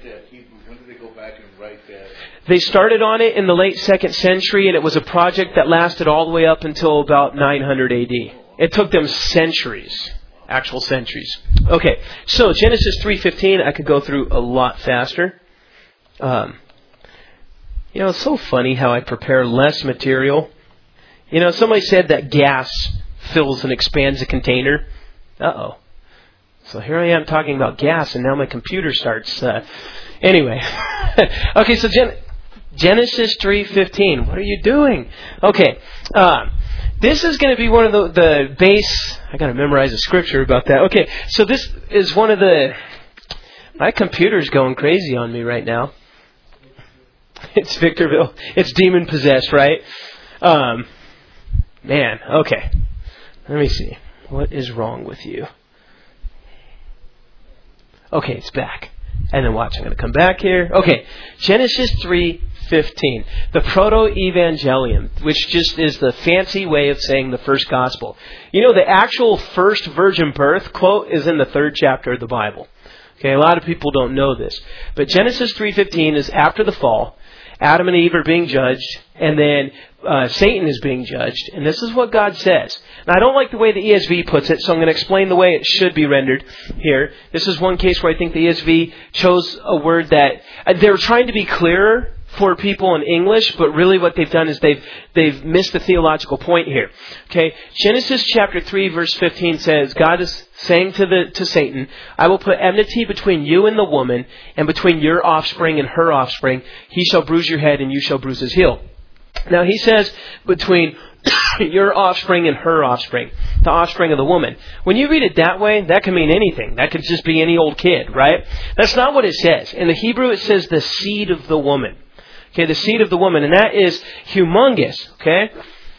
They started on it in the late second century, and it was a project that lasted all the way up until about nine hundred A D. It took them centuries. Actual centuries. Okay, so Genesis three fifteen, I could go through a lot faster. Um, you know, it's so funny how I prepare less material. You know, somebody said that gas fills and expands a container. Uh-oh. So here I am talking about gas, and now my computer starts. Uh, anyway. Okay, so Gen- Genesis three fifteen. What are you doing? Okay. Um, this is going to be one of the, the base... I got to memorize a scripture about that. Okay, so this is one of the... My computer's going crazy on me right now. It's Victorville. It's demon-possessed, right? Um, man, okay. Let me see. What is wrong with you? Okay, it's back. And then watch, I'm going to come back here. Okay, Genesis three fifteen. The Proto-Evangelium, which just is the fancy way of saying the first gospel. You know, the actual first virgin birth quote is in the third chapter of the Bible. Okay, a lot of people don't know this. But Genesis three fifteen is after the fall. Adam and Eve are being judged, and then uh, Satan is being judged. And this is what God says. Now, I don't like the way the E S V puts it, so I'm going to explain the way it should be rendered here. This is one case where I think the E S V chose a word that... Uh, they're trying to be clearer for people in English, but really what they've done is they've they've missed the theological point here. Okay, Genesis chapter three, verse fifteen says, God is saying to the to Satan, I will put enmity between you and the woman, and between your offspring and her offspring. He shall bruise your head, and you shall bruise his heel. Now he says between your offspring and her offspring, the offspring of the woman. When you read it that way, that can mean anything. That could just be any old kid, right? That's not what it says. In the Hebrew, it says the seed of the woman. Okay, the seed of the woman, and that is humongous, okay?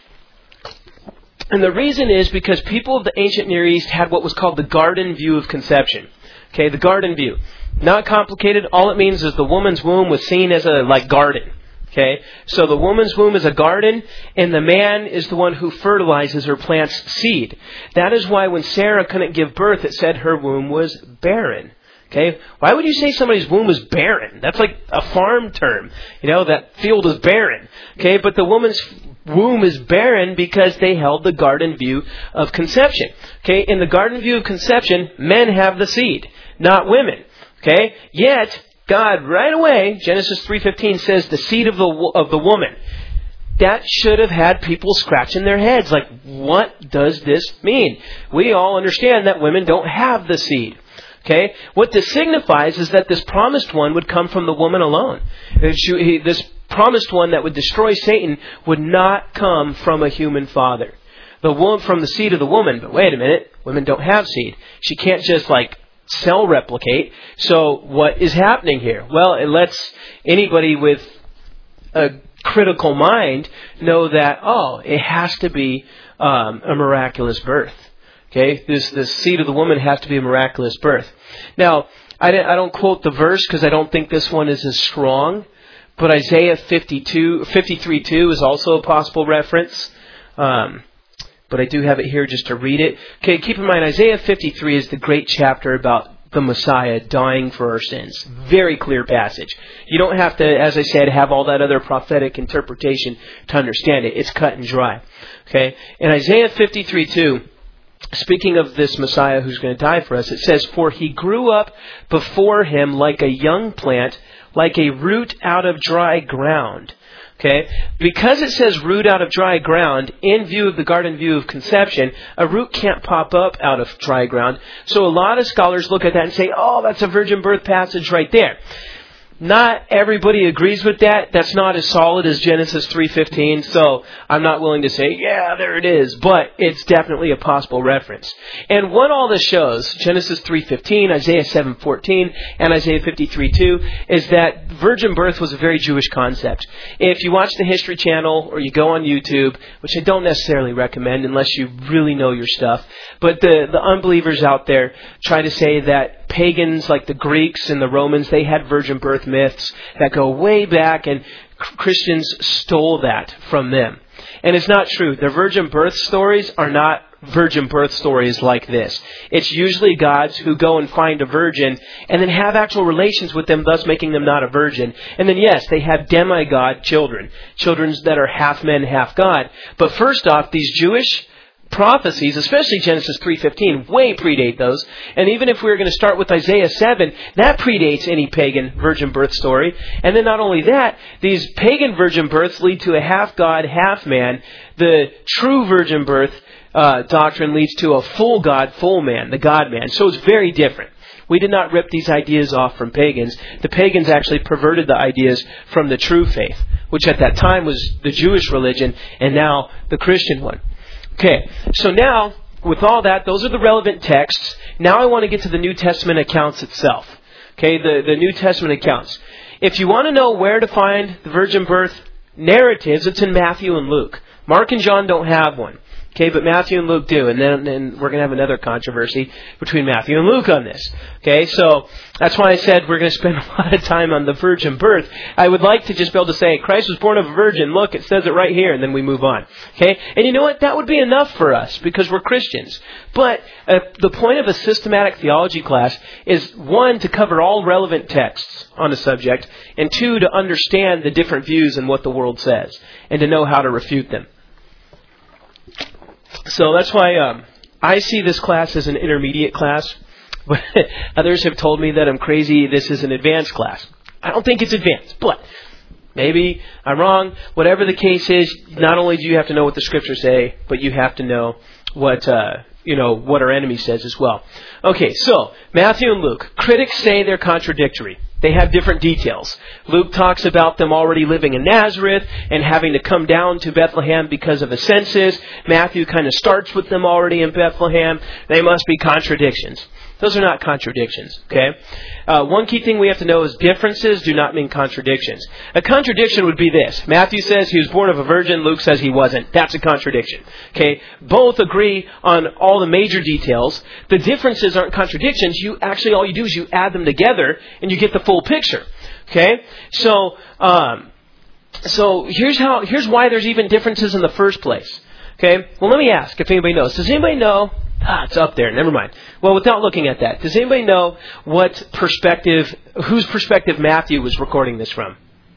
And the reason is because people of the ancient Near East had what was called the garden view of conception. Okay, the garden view. Not complicated. All it means is the woman's womb was seen as a, like, garden. Okay, so the woman's womb is a garden, and the man is the one who fertilizes or plants seed. That is why when Sarah couldn't give birth, it said her womb was barren. Okay, why would you say somebody's womb is barren? That's like a farm term. You know, that field is barren. Okay, but the woman's womb is barren because they held the garden view of conception. Okay, in the garden view of conception, men have the seed, not women. Okay, yet God right away, Genesis three fifteen says the seed of the of the woman. That should have had people scratching their heads like, what does this mean? We all understand that women don't have the seed. Okay, what this signifies is that this promised one would come from the woman alone. This promised one that would destroy Satan would not come from a human father. The woman from the seed of the woman. But wait a minute, women don't have seed. She can't just like cell replicate. So what is happening here? Well, it lets anybody with a critical mind know that, oh, it has to be um, a miraculous birth. Okay, this the seed of the woman has to be a miraculous birth. Now, I, I don't quote the verse because I don't think this one is as strong, but Isaiah fifty-two, fifty-three two is also a possible reference. Um, but I do have it here just to read it. Okay, keep in mind, Isaiah fifty-three is the great chapter about the Messiah dying for our sins. Very clear passage. You don't have to, as I said, have all that other prophetic interpretation to understand it. It's cut and dry. Okay, in Isaiah fifty-three two, speaking of this Messiah who's going to die for us, it says, for he grew up before him like a young plant, like a root out of dry ground. Okay? Because it says root out of dry ground, in view of the garden view of conception, a root can't pop up out of dry ground. So a lot of scholars look at that and say, oh, that's a virgin birth passage right there. Not everybody agrees with that. That's not as solid as Genesis three fifteen, so I'm not willing to say, yeah, there it is. But it's definitely a possible reference. And what all this shows, Genesis three fifteen, Isaiah seven fourteen, and Isaiah fifty-three two, is that virgin birth was a very Jewish concept. If you watch the History Channel or you go on YouTube, which I don't necessarily recommend unless you really know your stuff, but the, the unbelievers out there try to say that pagans like the Greeks and the Romans, they had virgin birth myths that go way back, and Christians stole that from them. And it's not true. Their virgin birth stories are not virgin birth stories like this. It's usually gods who go and find a virgin and then have actual relations with them, thus making them not a virgin. And then, yes, they have demigod children, children that are half men, half God. But first off, these Jewish prophecies, especially Genesis three fifteen, way predate those. And even if we were going to start with Isaiah seven, that predates any pagan virgin birth story. And then not only that, these pagan virgin births lead to a half God, half man. The true virgin birth uh, doctrine leads to a full God, full man, the God man. So it's very different. We did not rip these ideas off from pagans. The pagans actually perverted the ideas from the true faith, which at that time was the Jewish religion and now the Christian one. Okay, so now, with all that, those are the relevant texts. Now I want to get to the New Testament accounts itself. Okay, the, the New Testament accounts. If you want to know where to find the virgin birth narratives, it's in Matthew and Luke. Mark and John don't have one. Okay, but Matthew and Luke do. And then and we're going to have another controversy between Matthew and Luke on this. Okay, so that's why I said we're going to spend a lot of time on the virgin birth. I would like to just be able to say, Christ was born of a virgin. Look, it says it right here. And then we move on. Okay, and you know what? That would be enough for us because we're Christians. But uh, the point of a systematic theology class is, one, to cover all relevant texts on a subject, and two, to understand the different views and what the world says, and to know how to refute them. So that's why um, I see this class as an intermediate class. But others have told me that I'm crazy. This is an advanced class. I don't think it's advanced, but maybe I'm wrong. Whatever the case is, not only do you have to know what the Scriptures say, but you have to know what uh, you know what our enemy says as well. Okay, so Matthew and Luke. Critics say they're contradictory. They have different details. Luke talks about them already living in Nazareth and having to come down to Bethlehem because of a census. Matthew kind of starts with them already in Bethlehem. They must be contradictions. Those are not contradictions, okay? Uh, one key thing we have to know is differences do not mean contradictions. A contradiction would be this. Matthew says he was born of a virgin. Luke says he wasn't. That's a contradiction, okay? Both agree on all the major details. The differences aren't contradictions. You actually, all you do is you add them together and you get the full picture, okay? So, um, so here's how, here's why there's even differences in the first place, okay? Well, let me ask if anybody knows. Does anybody know? Ah, it's up there. Never mind. Well, without looking at that, does anybody know what perspective, whose perspective Matthew was recording this from?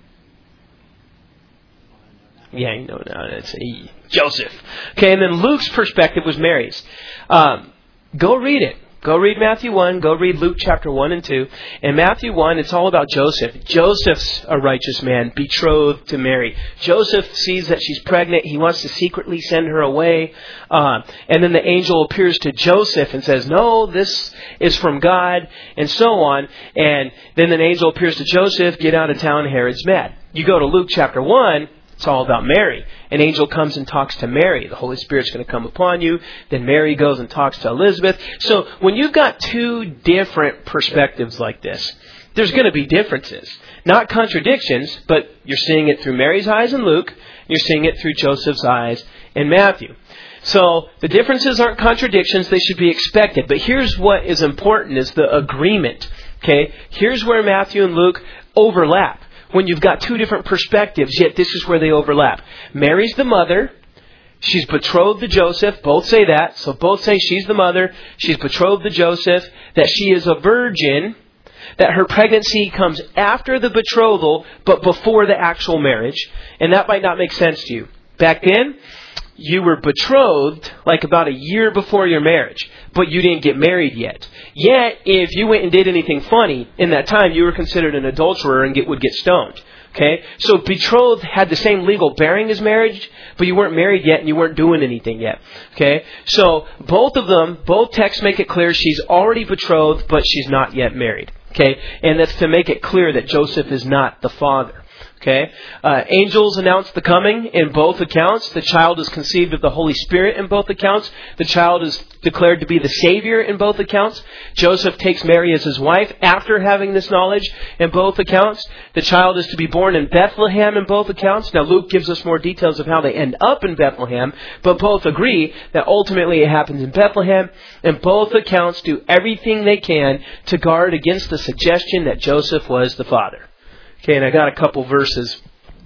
Yeah, you know, no, it's he, Joseph. Okay, and then Luke's perspective was Mary's. Um, go read it. Go read Matthew one. Go read Luke chapter one and two. In Matthew one, it's all about Joseph. Joseph's a righteous man, betrothed to Mary. Joseph sees that she's pregnant. He wants to secretly send her away. Uh, and then the angel appears to Joseph and says, no, this is from God, and so on. And then an angel appears to Joseph, get out of town, Herod's mad. You go to Luke chapter one, it's all about Mary. An angel comes and talks to Mary. The Holy Spirit's going to come upon you. Then Mary goes and talks to Elizabeth. So when you've got two different perspectives like this, there's going to be differences. Not contradictions, but you're seeing it through Mary's eyes in Luke. You're seeing it through Joseph's eyes in Matthew. So the differences aren't contradictions. They should be expected. But here's what is important is the agreement. Okay? Here's where Matthew and Luke overlap. When you've got two different perspectives, yet this is where they overlap. Mary's the mother. She's betrothed to Joseph. Both say that. So both say she's the mother. She's betrothed to Joseph. That she is a virgin. That her pregnancy comes after the betrothal, but before the actual marriage. And that might not make sense to you. Back then, you were betrothed like about a year before your marriage, but you didn't get married yet. Yet, if you went and did anything funny in that time, you were considered an adulterer and get, would get stoned. Okay? So betrothed had the same legal bearing as marriage, but you weren't married yet and you weren't doing anything yet. Okay? So both of them, both texts make it clear she's already betrothed, but she's not yet married. Okay? And that's to make it clear that Joseph is not the father. Okay, uh, angels announce the coming in both accounts. The child is conceived of the Holy Spirit in both accounts. The child is declared to be the Savior in both accounts. Joseph takes Mary as his wife after having this knowledge in both accounts. The child is to be born in Bethlehem in both accounts. Now Luke gives us more details of how they end up in Bethlehem, but both agree that ultimately it happens in Bethlehem. And both accounts do everything they can to guard against the suggestion that Joseph was the father. Okay, and I got a couple verses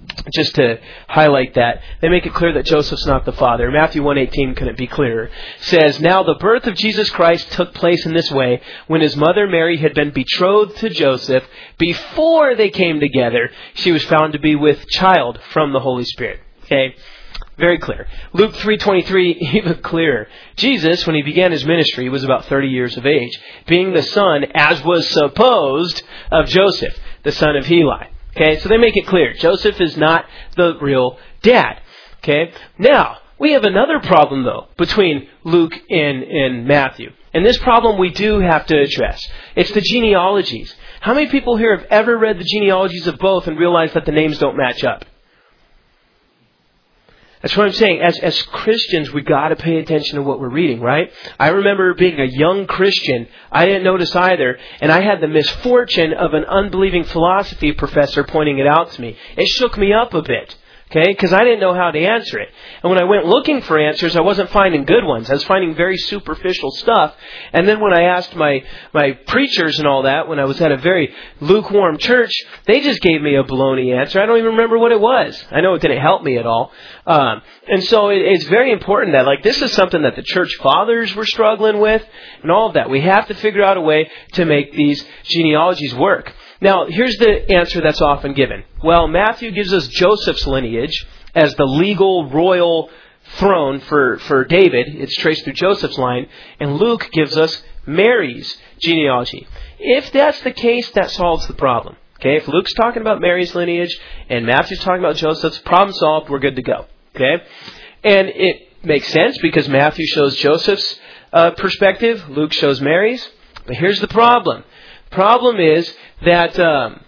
just to highlight that, they make it clear that Joseph's not the father. Matthew one eighteen couldn't be clearer. It says, "Now the birth of Jesus Christ took place in this way, when his mother Mary had been betrothed to Joseph. Before they came together, she was found to be with child from the Holy Spirit." Okay? Very clear. Luke three twenty-three, even clearer. Jesus, when he began his ministry, was about thirty years of age, being the son, as was supposed, of Joseph, the son of Heli. Okay, so they make it clear. Joseph is not the real dad. Okay, now, we have another problem, though, between Luke and, and Matthew. And this problem we do have to address. It's the genealogies. How many people here have ever read the genealogies of both and realized that the names don't match up? That's what I'm saying. As as Christians, we got to pay attention to what we're reading, right? I remember being a young Christian. I didn't notice either, and I had the misfortune of an unbelieving philosophy professor pointing it out to me. It shook me up a bit. Okay, because I didn't know how to answer it. And when I went looking for answers, I wasn't finding good ones. I was finding very superficial stuff. And then when I asked my, my preachers and all that, when I was at a very lukewarm church, they just gave me a baloney answer. I don't even remember what it was. I know it didn't help me at all. Um, and so it, it's very important that, like, this is something that the church fathers were struggling with and all of that. We have to figure out a way to make these genealogies work. Now, here's the answer that's often given. Well, Matthew gives us Joseph's lineage as the legal royal throne for, for David. It's traced through Joseph's line. And Luke gives us Mary's genealogy. If that's the case, that solves the problem. Okay, if Luke's talking about Mary's lineage and Matthew's talking about Joseph's, problem solved, we're good to go. Okay? And it makes sense because Matthew shows Joseph's uh, perspective, Luke shows Mary's. But here's the problem. Problem is that um,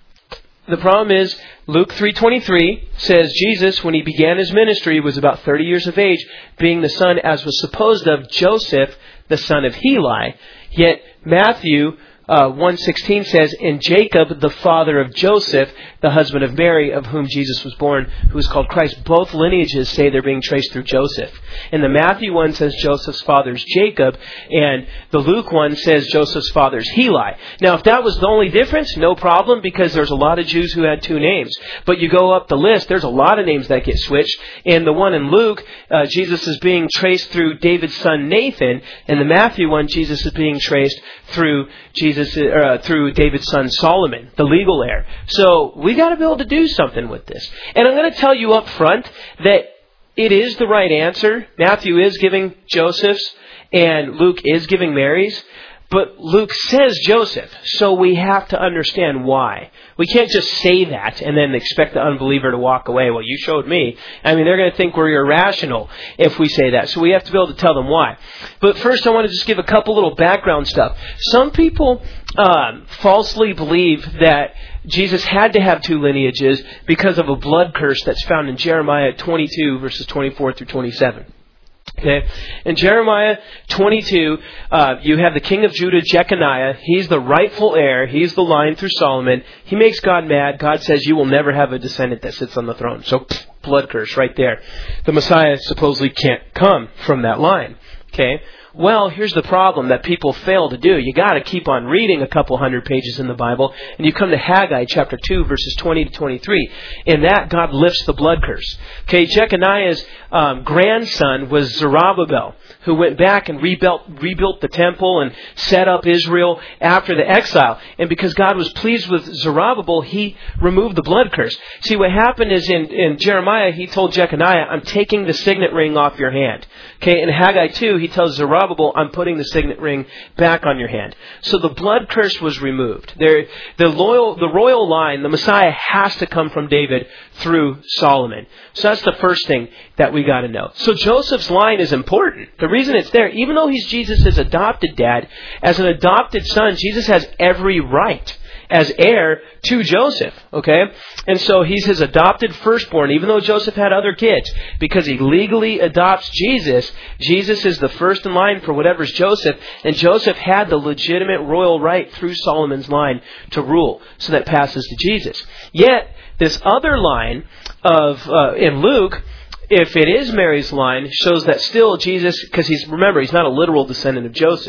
the problem is Luke three twenty-three says Jesus, when he began his ministry, was about thirty years of age, being the son, as was supposed, of Joseph, the son of Heli. Yet Matthew uh, one sixteen says, "And Jacob, the father of Joseph, the husband of Mary, of whom Jesus was born, who is called Christ." Both lineages say they're being traced through Joseph. And the Matthew one says Joseph's father is Jacob, and the Luke one says Joseph's father is Heli. Now, if that was the only difference, no problem, because there's a lot of Jews who had two names. But you go up the list, there's a lot of names that get switched. And the one in Luke, uh, Jesus is being traced through David's son Nathan, and the Matthew one, Jesus is being traced through Jesus uh, through David's son Solomon, the legal heir. So we got to be able to do something with this. And I'm going to tell you up front that it is the right answer. Matthew is giving Joseph's and Luke is giving Mary's. But Luke says Joseph, so we have to understand why. We can't just say that and then expect the unbeliever to walk away. Well, you showed me. I mean, they're going to think we're irrational if we say that. So we have to be able to tell them why. But first, I want to just give a couple little background stuff. Some people um, falsely believe that Jesus had to have two lineages because of a blood curse that's found in Jeremiah twenty-two, verses twenty-four through twenty-seven. Okay, in Jeremiah twenty-two, uh, you have the king of Judah, Jeconiah. He's the rightful heir. He's the line through Solomon. He makes God mad. God says, "You will never have a descendant that sits on the throne." So, blood curse right there. The Messiah supposedly can't come from that line. Okay. Well, here's the problem that people fail to do. You got to keep on reading a couple hundred pages in the Bible, and you come to Haggai chapter two, verses twenty to twenty-three. In that, God lifts the blood curse. Okay, Jeconiah's um, grandson was Zerubbabel, who went back and rebuilt rebuilt the temple and set up Israel after the exile. And because God was pleased with Zerubbabel, He removed the blood curse. See, what happened is in, in Jeremiah, He told Jeconiah, "I'm taking the signet ring off your hand." Okay, in Haggai two, He tells Zerubbabel, "I'm putting the signet ring back on your hand." So the blood curse was removed. There, the loyal, the royal line, the Messiah has to come from David through Solomon. So that's the first thing that we got to know. So Joseph's line is important. The reason it's there, even though he's Jesus' adopted dad, as an adopted son, Jesus has every right as heir to Joseph, okay? And so he's his adopted firstborn, even though Joseph had other kids. Because he legally adopts Jesus, Jesus is the first in line for whatever's Joseph, and Joseph had the legitimate royal right through Solomon's line to rule, so that passes to Jesus. Yet, this other line of uh, in Luke, if it is Mary's line, shows that still Jesus, because he's, remember, he's not a literal descendant of Joseph.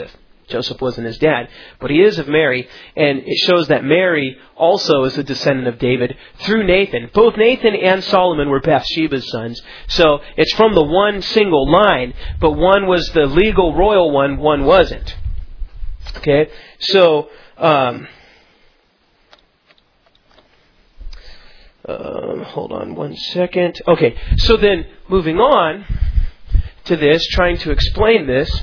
Joseph wasn't his dad, but he is of Mary, and it shows that Mary also is a descendant of David through Nathan. Both Nathan and Solomon were Bathsheba's sons, so it's from the one single line, but one was the legal royal one, one wasn't. Okay, so um, uh, hold on one second. Okay, so then moving on to this, trying to explain this.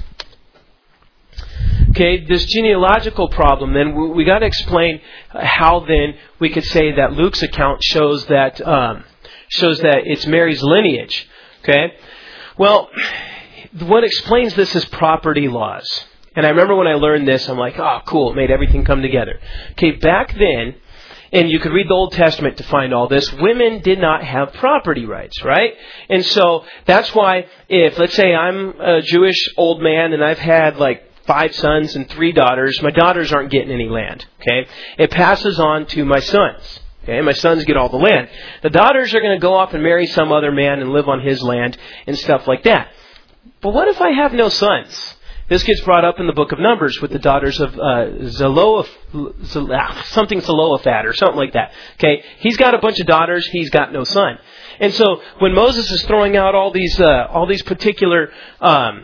Okay, this genealogical problem, then we, we got to explain how then we could say that Luke's account shows that um, shows that it's Mary's lineage. Okay, well, what explains this is property laws. And I remember when I learned this, I'm like, oh, cool, it made everything come together. Okay, back then, and you could read the Old Testament to find all this, women did not have property rights, right? And so that's why if, let's say I'm a Jewish old man and I've had like five sons and three daughters, my daughters aren't getting any land, okay? It passes on to my sons. Okay, my sons get all the land. The daughters are going to go off and marry some other man and live on his land and stuff like that. But what if I have no sons? This gets brought up in the book of Numbers with the daughters of uh, Zeloaphat, something Zeloaphat or something like that. Okay, he's got a bunch of daughters, he's got no son. And so when Moses is throwing out all these uh, all these particular um,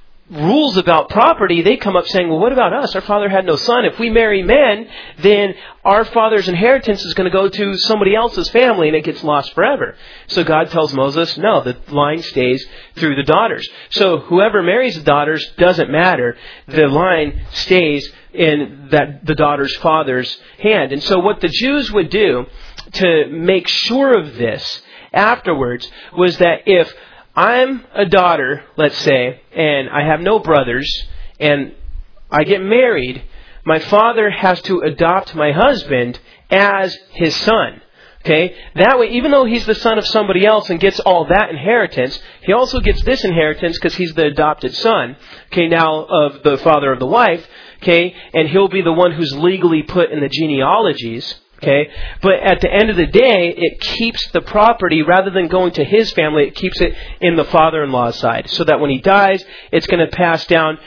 rules about property, they come up saying, well, what about us? Our father had no son. If we marry men, then our father's inheritance is going to go to somebody else's family and it gets lost forever. So God tells Moses, no, the line stays through the daughters. So whoever marries the daughters doesn't matter. The line stays in that the daughter's father's hand. And so what the Jews would do to make sure of this afterwards was that if I'm a daughter, let's say, and I have no brothers, and I get married, my father has to adopt my husband as his son. Okay? That way, even though he's the son of somebody else and gets all that inheritance, he also gets this inheritance because he's the adopted son, okay, now of the father of the wife, okay, and he'll be the one who's legally put in the genealogies. Okay, but at the end of the day, it keeps the property, rather than going to his family, it keeps it in the father-in-law's side. So that when he dies, it's going to pass down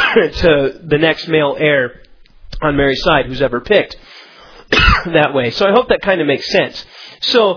to the next male heir on Mary's side, who's ever picked that way. So I hope that kind of makes sense. So,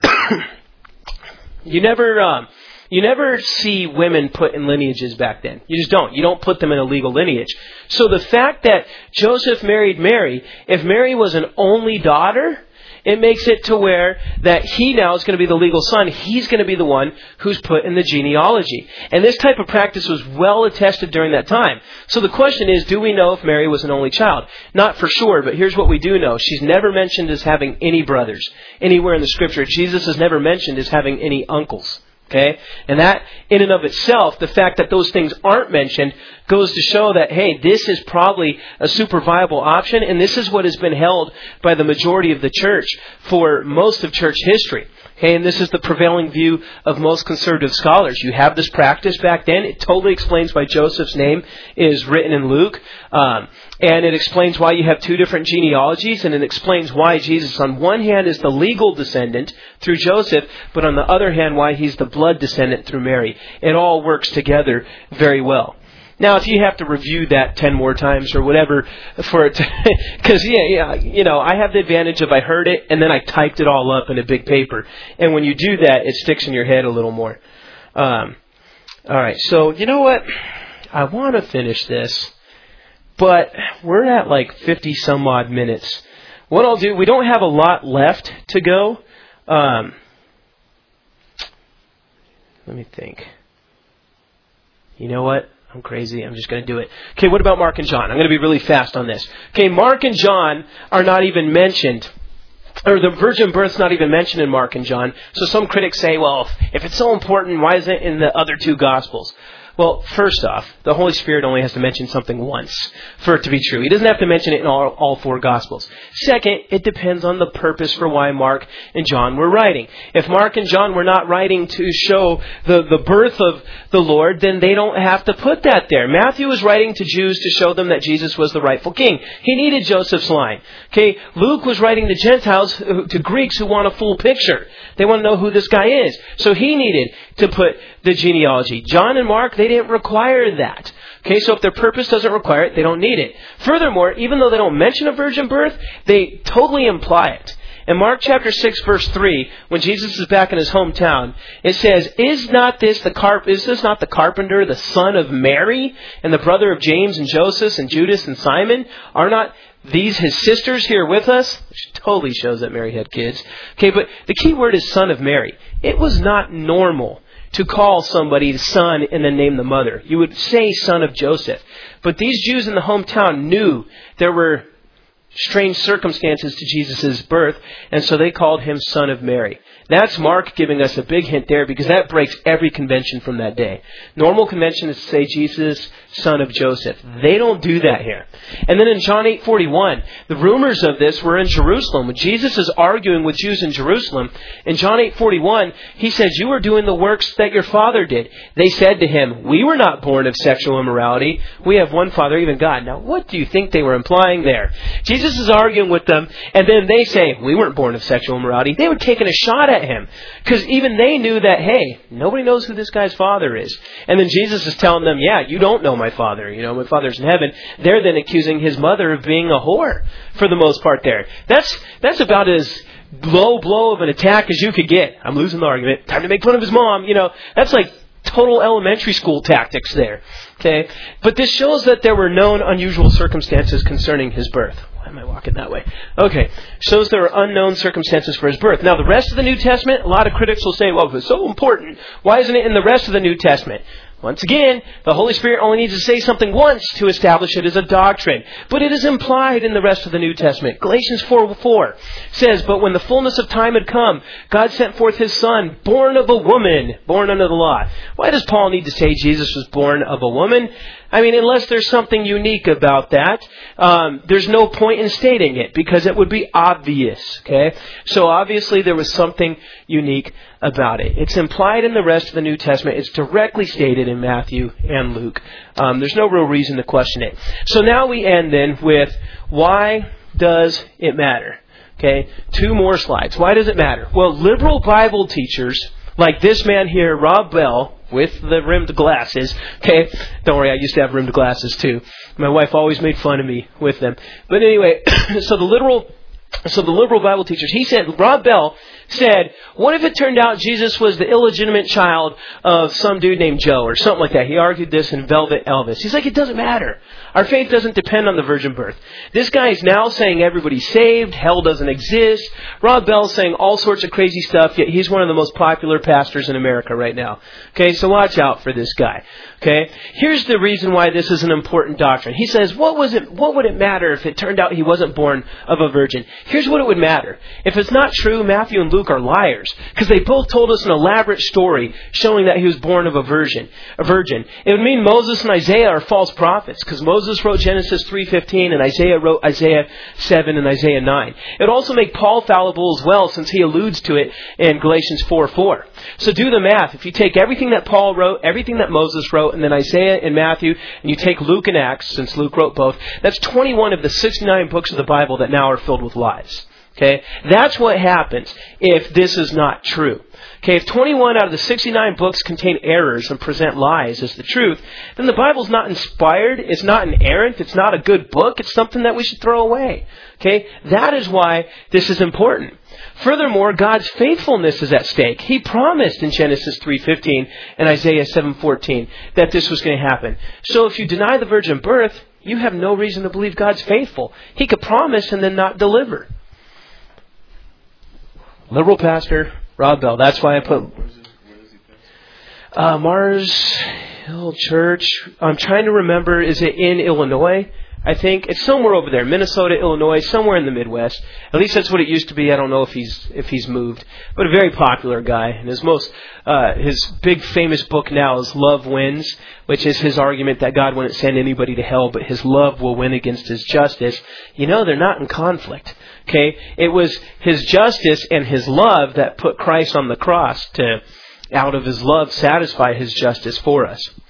you never... Um, You never see women put in lineages back then. You just don't. You don't put them in a legal lineage. So the fact that Joseph married Mary, if Mary was an only daughter, it makes it to where that he now is going to be the legal son. He's going to be the one who's put in the genealogy. And this type of practice was well attested during that time. So the question is, do we know if Mary was an only child? Not for sure, but here's what we do know. She's never mentioned as having any brothers. Anywhere in the Scripture, Jesus is never mentioned as having any uncles. Okay? And that, in and of itself, the fact that those things aren't mentioned goes to show that, hey, this is probably a super viable option, and this is what has been held by the majority of the church for most of church history. Okay, and this is the prevailing view of most conservative scholars. You have this practice back then. It totally explains why Joseph's name is written in Luke. Um, and it explains why you have two different genealogies. And it explains why Jesus, on one hand, is the legal descendant through Joseph, but on the other hand, why he's the blood descendant through Mary. It all works together very well. Now, if you have to review that ten more times or whatever for it, because yeah, yeah, you know, I have the advantage of I heard it and then I typed it all up in a big paper, and when you do that, it sticks in your head a little more. Um, all right, so you know what? I want to finish this, but we're at like fifty some odd minutes. What I'll do, we don't have a lot left to go. Um, let me think. You know what? I'm crazy. I'm just going to do it. Okay, what about Mark and John? I'm going to be really fast on this. Okay, Mark and John are not even mentioned, or the virgin birth's not even mentioned in Mark and John. So some critics say, well, if it's so important, why isn't it in the other two Gospels? Well, first off, the Holy Spirit only has to mention something once for it to be true. He doesn't have to mention it in all, all four Gospels. Second, it depends on the purpose for why Mark and John were writing. If Mark and John were not writing to show the, the birth of the Lord, then they don't have to put that there. Matthew was writing to Jews to show them that Jesus was the rightful king. He needed Joseph's line. Okay, Luke was writing to Gentiles, to Greeks who want a full picture. They want to know who this guy is. So he needed to put the genealogy. John and Mark, they didn't require that. Okay, so if their purpose doesn't require it, they don't need it. Furthermore, even though they don't mention a virgin birth, they totally imply it. In Mark chapter six, verse three, when Jesus is back in his hometown, it says, Is not this the carp? Is this not the carpenter, the son of Mary, and the brother of James and Joseph and Judas and Simon? Are not these his sisters here with us? Which totally shows that Mary had kids. Okay, but the key word is son of Mary. It was not normal to call somebody the son and then name the mother. You would say son of Joseph. But these Jews in the hometown knew there were strange circumstances to Jesus' birth, and so they called him son of Mary. That's Mark giving us a big hint there, because that breaks every convention from that day. Normal convention is to say Jesus, son of Joseph. They don't do that here. And then in John eight forty-one, the rumors of this were in Jerusalem. When Jesus is arguing with Jews in Jerusalem, in John eight forty-one, he says, You are doing the works that your father did. They said to him, We were not born of sexual immorality. We have one Father, even God. Now, what do you think they were implying there? Jesus is arguing with them, and then they say, We weren't born of sexual immorality. They were taking a shot at him, because even they knew that, hey, nobody knows who this guy's father is. And then Jesus is telling them, yeah, you don't know my father. You know, my father's in heaven. They're then accusing his mother of being a whore, for the most part there. That's that's about as low blow of an attack as you could get. I'm losing the argument. Time to make fun of his mom. You know, that's like total elementary school tactics there. Okay? But this shows that there were known unusual circumstances concerning his birth. Why am I walking that way? Okay. Shows there are unknown circumstances for his birth. Now, the rest of the New Testament, a lot of critics will say, well, if it's so important, why isn't it in the rest of the New Testament? Once again, the Holy Spirit only needs to say something once to establish it as a doctrine. But it is implied in the rest of the New Testament. Galatians four four says, But when the fullness of time had come, God sent forth His Son, born of a woman, born under the law. Why does Paul need to say Jesus was born of a woman? I mean, unless there's something unique about that, um, there's no point in stating it, because it would be obvious, okay? So obviously there was something unique about it. It's implied in the rest of the New Testament. It's directly stated in Matthew and Luke. Um, there's no real reason to question it. So now we end then with, why does it matter? Okay, two more slides. Why does it matter? Well, liberal Bible teachers, like this man here, Rob Bell, with the rimmed glasses. Okay, don't worry, I used to have rimmed glasses too. My wife always made fun of me with them. But anyway, so the literal, so the liberal Bible teachers, he said, Rob Bell said, what if it turned out Jesus was the illegitimate child of some dude named Joe or something like that? He argued this in Velvet Elvis. He's like, it doesn't matter. Our faith doesn't depend on the virgin birth. This guy is now saying everybody's saved, hell doesn't exist. Rob Bell's saying all sorts of crazy stuff, yet he's one of the most popular pastors in America right now. Okay, so watch out for this guy. Okay, here's the reason why this is an important doctrine. He says, what was it? What would it matter if it turned out he wasn't born of a virgin? Here's what it would matter. If it's not true, Matthew and Luke are liars, because they both told us an elaborate story showing that he was born of a virgin. A virgin. It would mean Moses and Isaiah are false prophets, because Moses wrote Genesis three fifteen and Isaiah wrote Isaiah seven and Isaiah nine. It would also make Paul fallible as well, since he alludes to it in Galatians four four. So do the math. If you take everything that Paul wrote, everything that Moses wrote, and then Isaiah and Matthew, and you take Luke and Acts, since Luke wrote both, that's twenty-one of the sixty-nine books of the Bible that now are filled with lies. Okay, that's what happens if this is not true. Okay, if twenty-one out of the sixty-nine books contain errors and present lies as the truth, then the Bible's not inspired, it's not inerrant, it's not a good book, it's something that we should throw away. Okay, that is why this is important. Furthermore, God's faithfulness is at stake. He promised in Genesis three fifteen and Isaiah seven fourteen that this was going to happen. So if you deny the virgin birth, you have no reason to believe God's faithful. He could promise and then not deliver. Liberal pastor, Rob Bell. That's why I put uh, Mars Hill Church. I'm trying to remember. Is it in Illinois? I think it's somewhere over there, Minnesota, Illinois, somewhere in the Midwest. At least that's what it used to be. I don't know if he's if he's moved, but a very popular guy. And his most uh, his big famous book now is Love Wins, which is his argument that God wouldn't send anybody to hell, but His love will win against His justice. You know, they're not in conflict. Okay, it was His justice and His love that put Christ on the cross to, out of His love, satisfy His justice for us.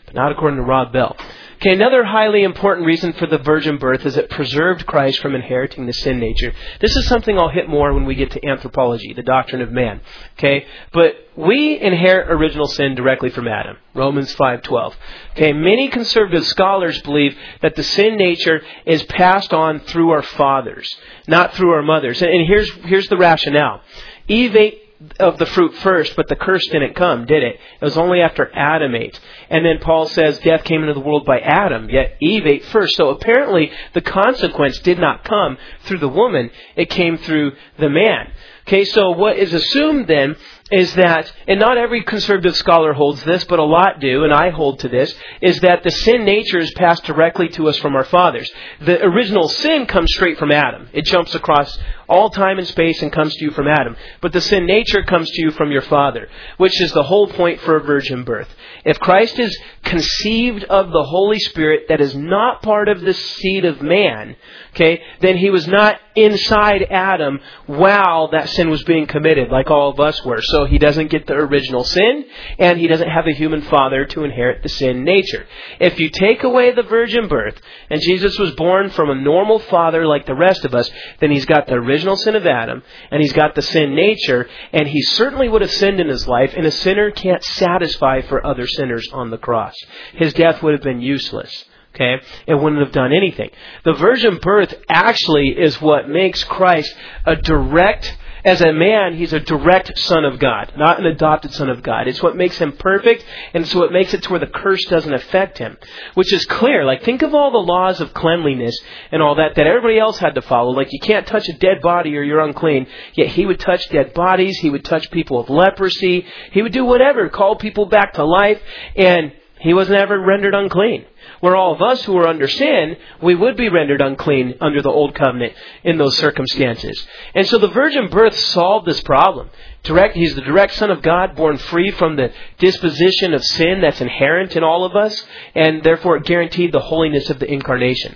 but not according to Rob Bell. Okay, another highly important reason for the virgin birth is it preserved Christ from inheriting the sin nature. This is something I'll hit more when we get to anthropology, the doctrine of man. Okay, but we inherit original sin directly from Adam. Romans five twelve. Okay, many conservative scholars believe that the sin nature is passed on through our fathers, not through our mothers. And here's here's the rationale. Eve ate of the fruit first, but the curse didn't come, did it? It was only after Adam ate. And then Paul says death came into the world by Adam, yet Eve ate first. So apparently the consequence did not come through the woman, it came through the man. Okay, so what is assumed then is that, and not every conservative scholar holds this, but a lot do, and I hold to this, is that the sin nature is passed directly to us from our fathers. The original sin comes straight from Adam. It jumps across all time and space and comes to you from Adam. But the sin nature comes to you from your father, which is the whole point for a virgin birth. If Christ is conceived of the Holy Spirit that is not part of the seed of man, okay, then he was not inside Adam while that sin was being committed, like all of us were. So he doesn't get the original sin, and he doesn't have a human father to inherit the sin nature. If you take away the virgin birth, and Jesus was born from a normal father like the rest of us, then he's got the original sin of Adam, and he's got the sin nature, and he certainly would have sinned in his life, and a sinner can't satisfy for other sinners on the cross. His death would have been useless. Okay? It wouldn't have done anything. The virgin birth actually is what makes Christ a direct, as a man, he's a direct son of God, not an adopted son of God. It's what makes him perfect, and it's what makes it to where the curse doesn't affect him. Which is clear. Like, think of all the laws of cleanliness and all that that everybody else had to follow. Like, you can't touch a dead body or you're unclean. Yet he would touch dead bodies. He would touch people with leprosy. He would do whatever, call people back to life, and he wasn't ever rendered unclean. Where all of us who are under sin, we would be rendered unclean under the old covenant in those circumstances. And so the virgin birth solved this problem. Direct, he's the direct son of God, born free from the disposition of sin that's inherent in all of us, and therefore it guaranteed the holiness of the incarnation.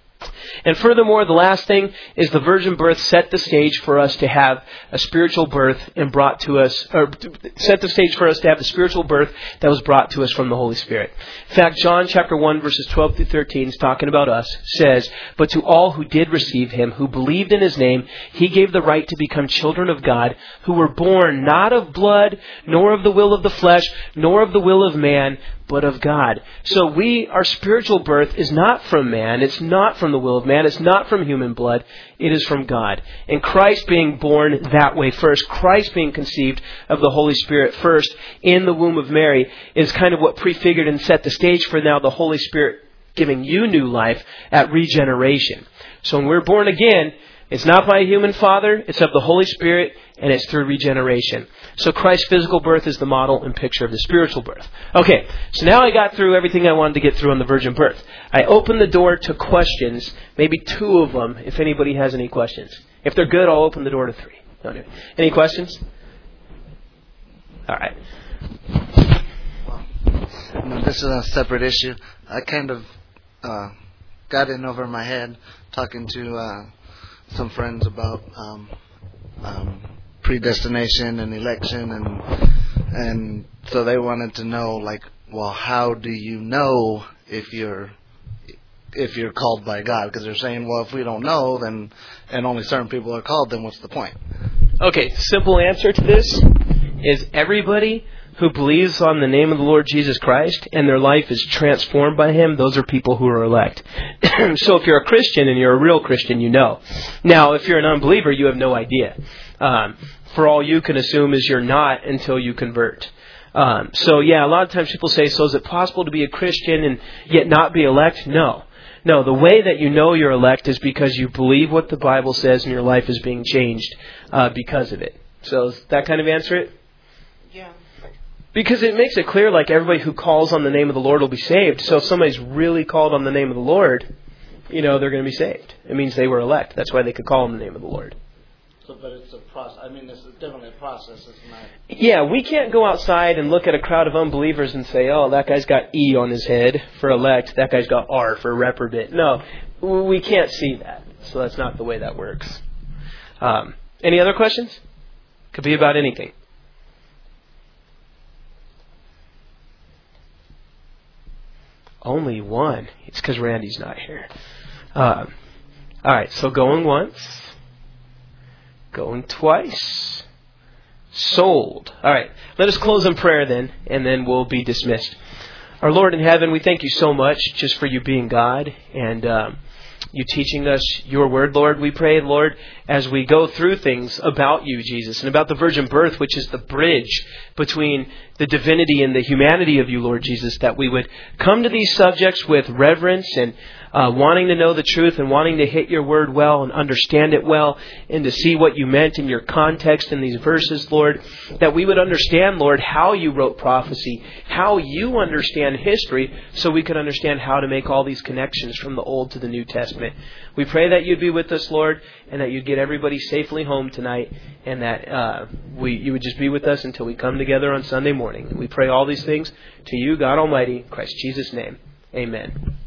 And furthermore, the last thing is the virgin birth set the stage for us to have a spiritual birth and brought to us, or set the stage for us to have the spiritual birth that was brought to us from the Holy Spirit. In fact, John chapter one, verses twelve through thirteen, is talking about us, says, "But to all who did receive him, who believed in his name, he gave the right to become children of God, who were born not of blood, nor of the will of the flesh, nor of the will of man, but of God." So we, our spiritual birth is not from man. It's not from the will of man. It's not from human blood. It is from God. And Christ being born that way first, Christ being conceived of the Holy Spirit first in the womb of Mary, is kind of what prefigured and set the stage for now the Holy Spirit giving you new life at regeneration. So when we're born again, it's not by a human father, it's of the Holy Spirit, and it's through regeneration. So Christ's physical birth is the model and picture of the spiritual birth. Okay, so now I got through everything I wanted to get through on the virgin birth. I open the door to questions, maybe two of them, if anybody has any questions. If they're good, I'll open the door to three. No, no. Any questions? All right. No, this is a separate issue. I kind of uh, got in over my head talking to uh, some friends about um, um, predestination and election, and and so they wanted to know, like, well, how do you know if you're if you're called by God? Because they're saying, well, if we don't know, then and only certain people are called, then what's the point? Okay, simple answer to this is everybody who believes on the name of the Lord Jesus Christ and their life is transformed by Him, those are people who are elect. So if you're a Christian and you're a real Christian, you know. Now, if you're an unbeliever, you have no idea. Um, for all you can assume is you're not until you convert. Um, so yeah, a lot of times people say, so is it possible to be a Christian and yet not be elect? No. No, the way that you know you're elect is because you believe what the Bible says and your life is being changed uh, because of it. So does that kind of answer it? Yeah. Because it makes it clear, like, everybody who calls on the name of the Lord will be saved. So if somebody's really called on the name of the Lord, you know, they're going to be saved. It means they were elect. That's why they could call on the name of the Lord. So, but it's a process. I mean, it's definitely a process. It's not. Yeah, we can't go outside and look at a crowd of unbelievers and say, oh, that guy's got E on his head for elect. That guy's got R for reprobate. No, we can't see that. So that's not the way that works. Um, any other questions? Could be about anything. Only one. It's because Randy's not here. Uh, all right, so going once. Going twice. Sold. All right, let us close in prayer then, and then we'll be dismissed. Our Lord in heaven, we thank you so much just for you being God and um, you teaching us your word, Lord. We pray, Lord, as we go through things about you, Jesus, and about the virgin birth, which is the bridge between the divinity and the humanity of you, Lord Jesus, that we would come to these subjects with reverence and uh, wanting to know the truth and wanting to hit your word well and understand it well and to see what you meant in your context in these verses, Lord, that we would understand, Lord, how you wrote prophecy, how you understand history, so we could understand how to make all these connections from the Old to the New Testament. We pray that you'd be with us, Lord, and that you'd get everybody safely home tonight, and that uh, we you would just be with us until we come together on Sunday morning. We pray all these things to you, God Almighty, in Christ Jesus' name. Amen.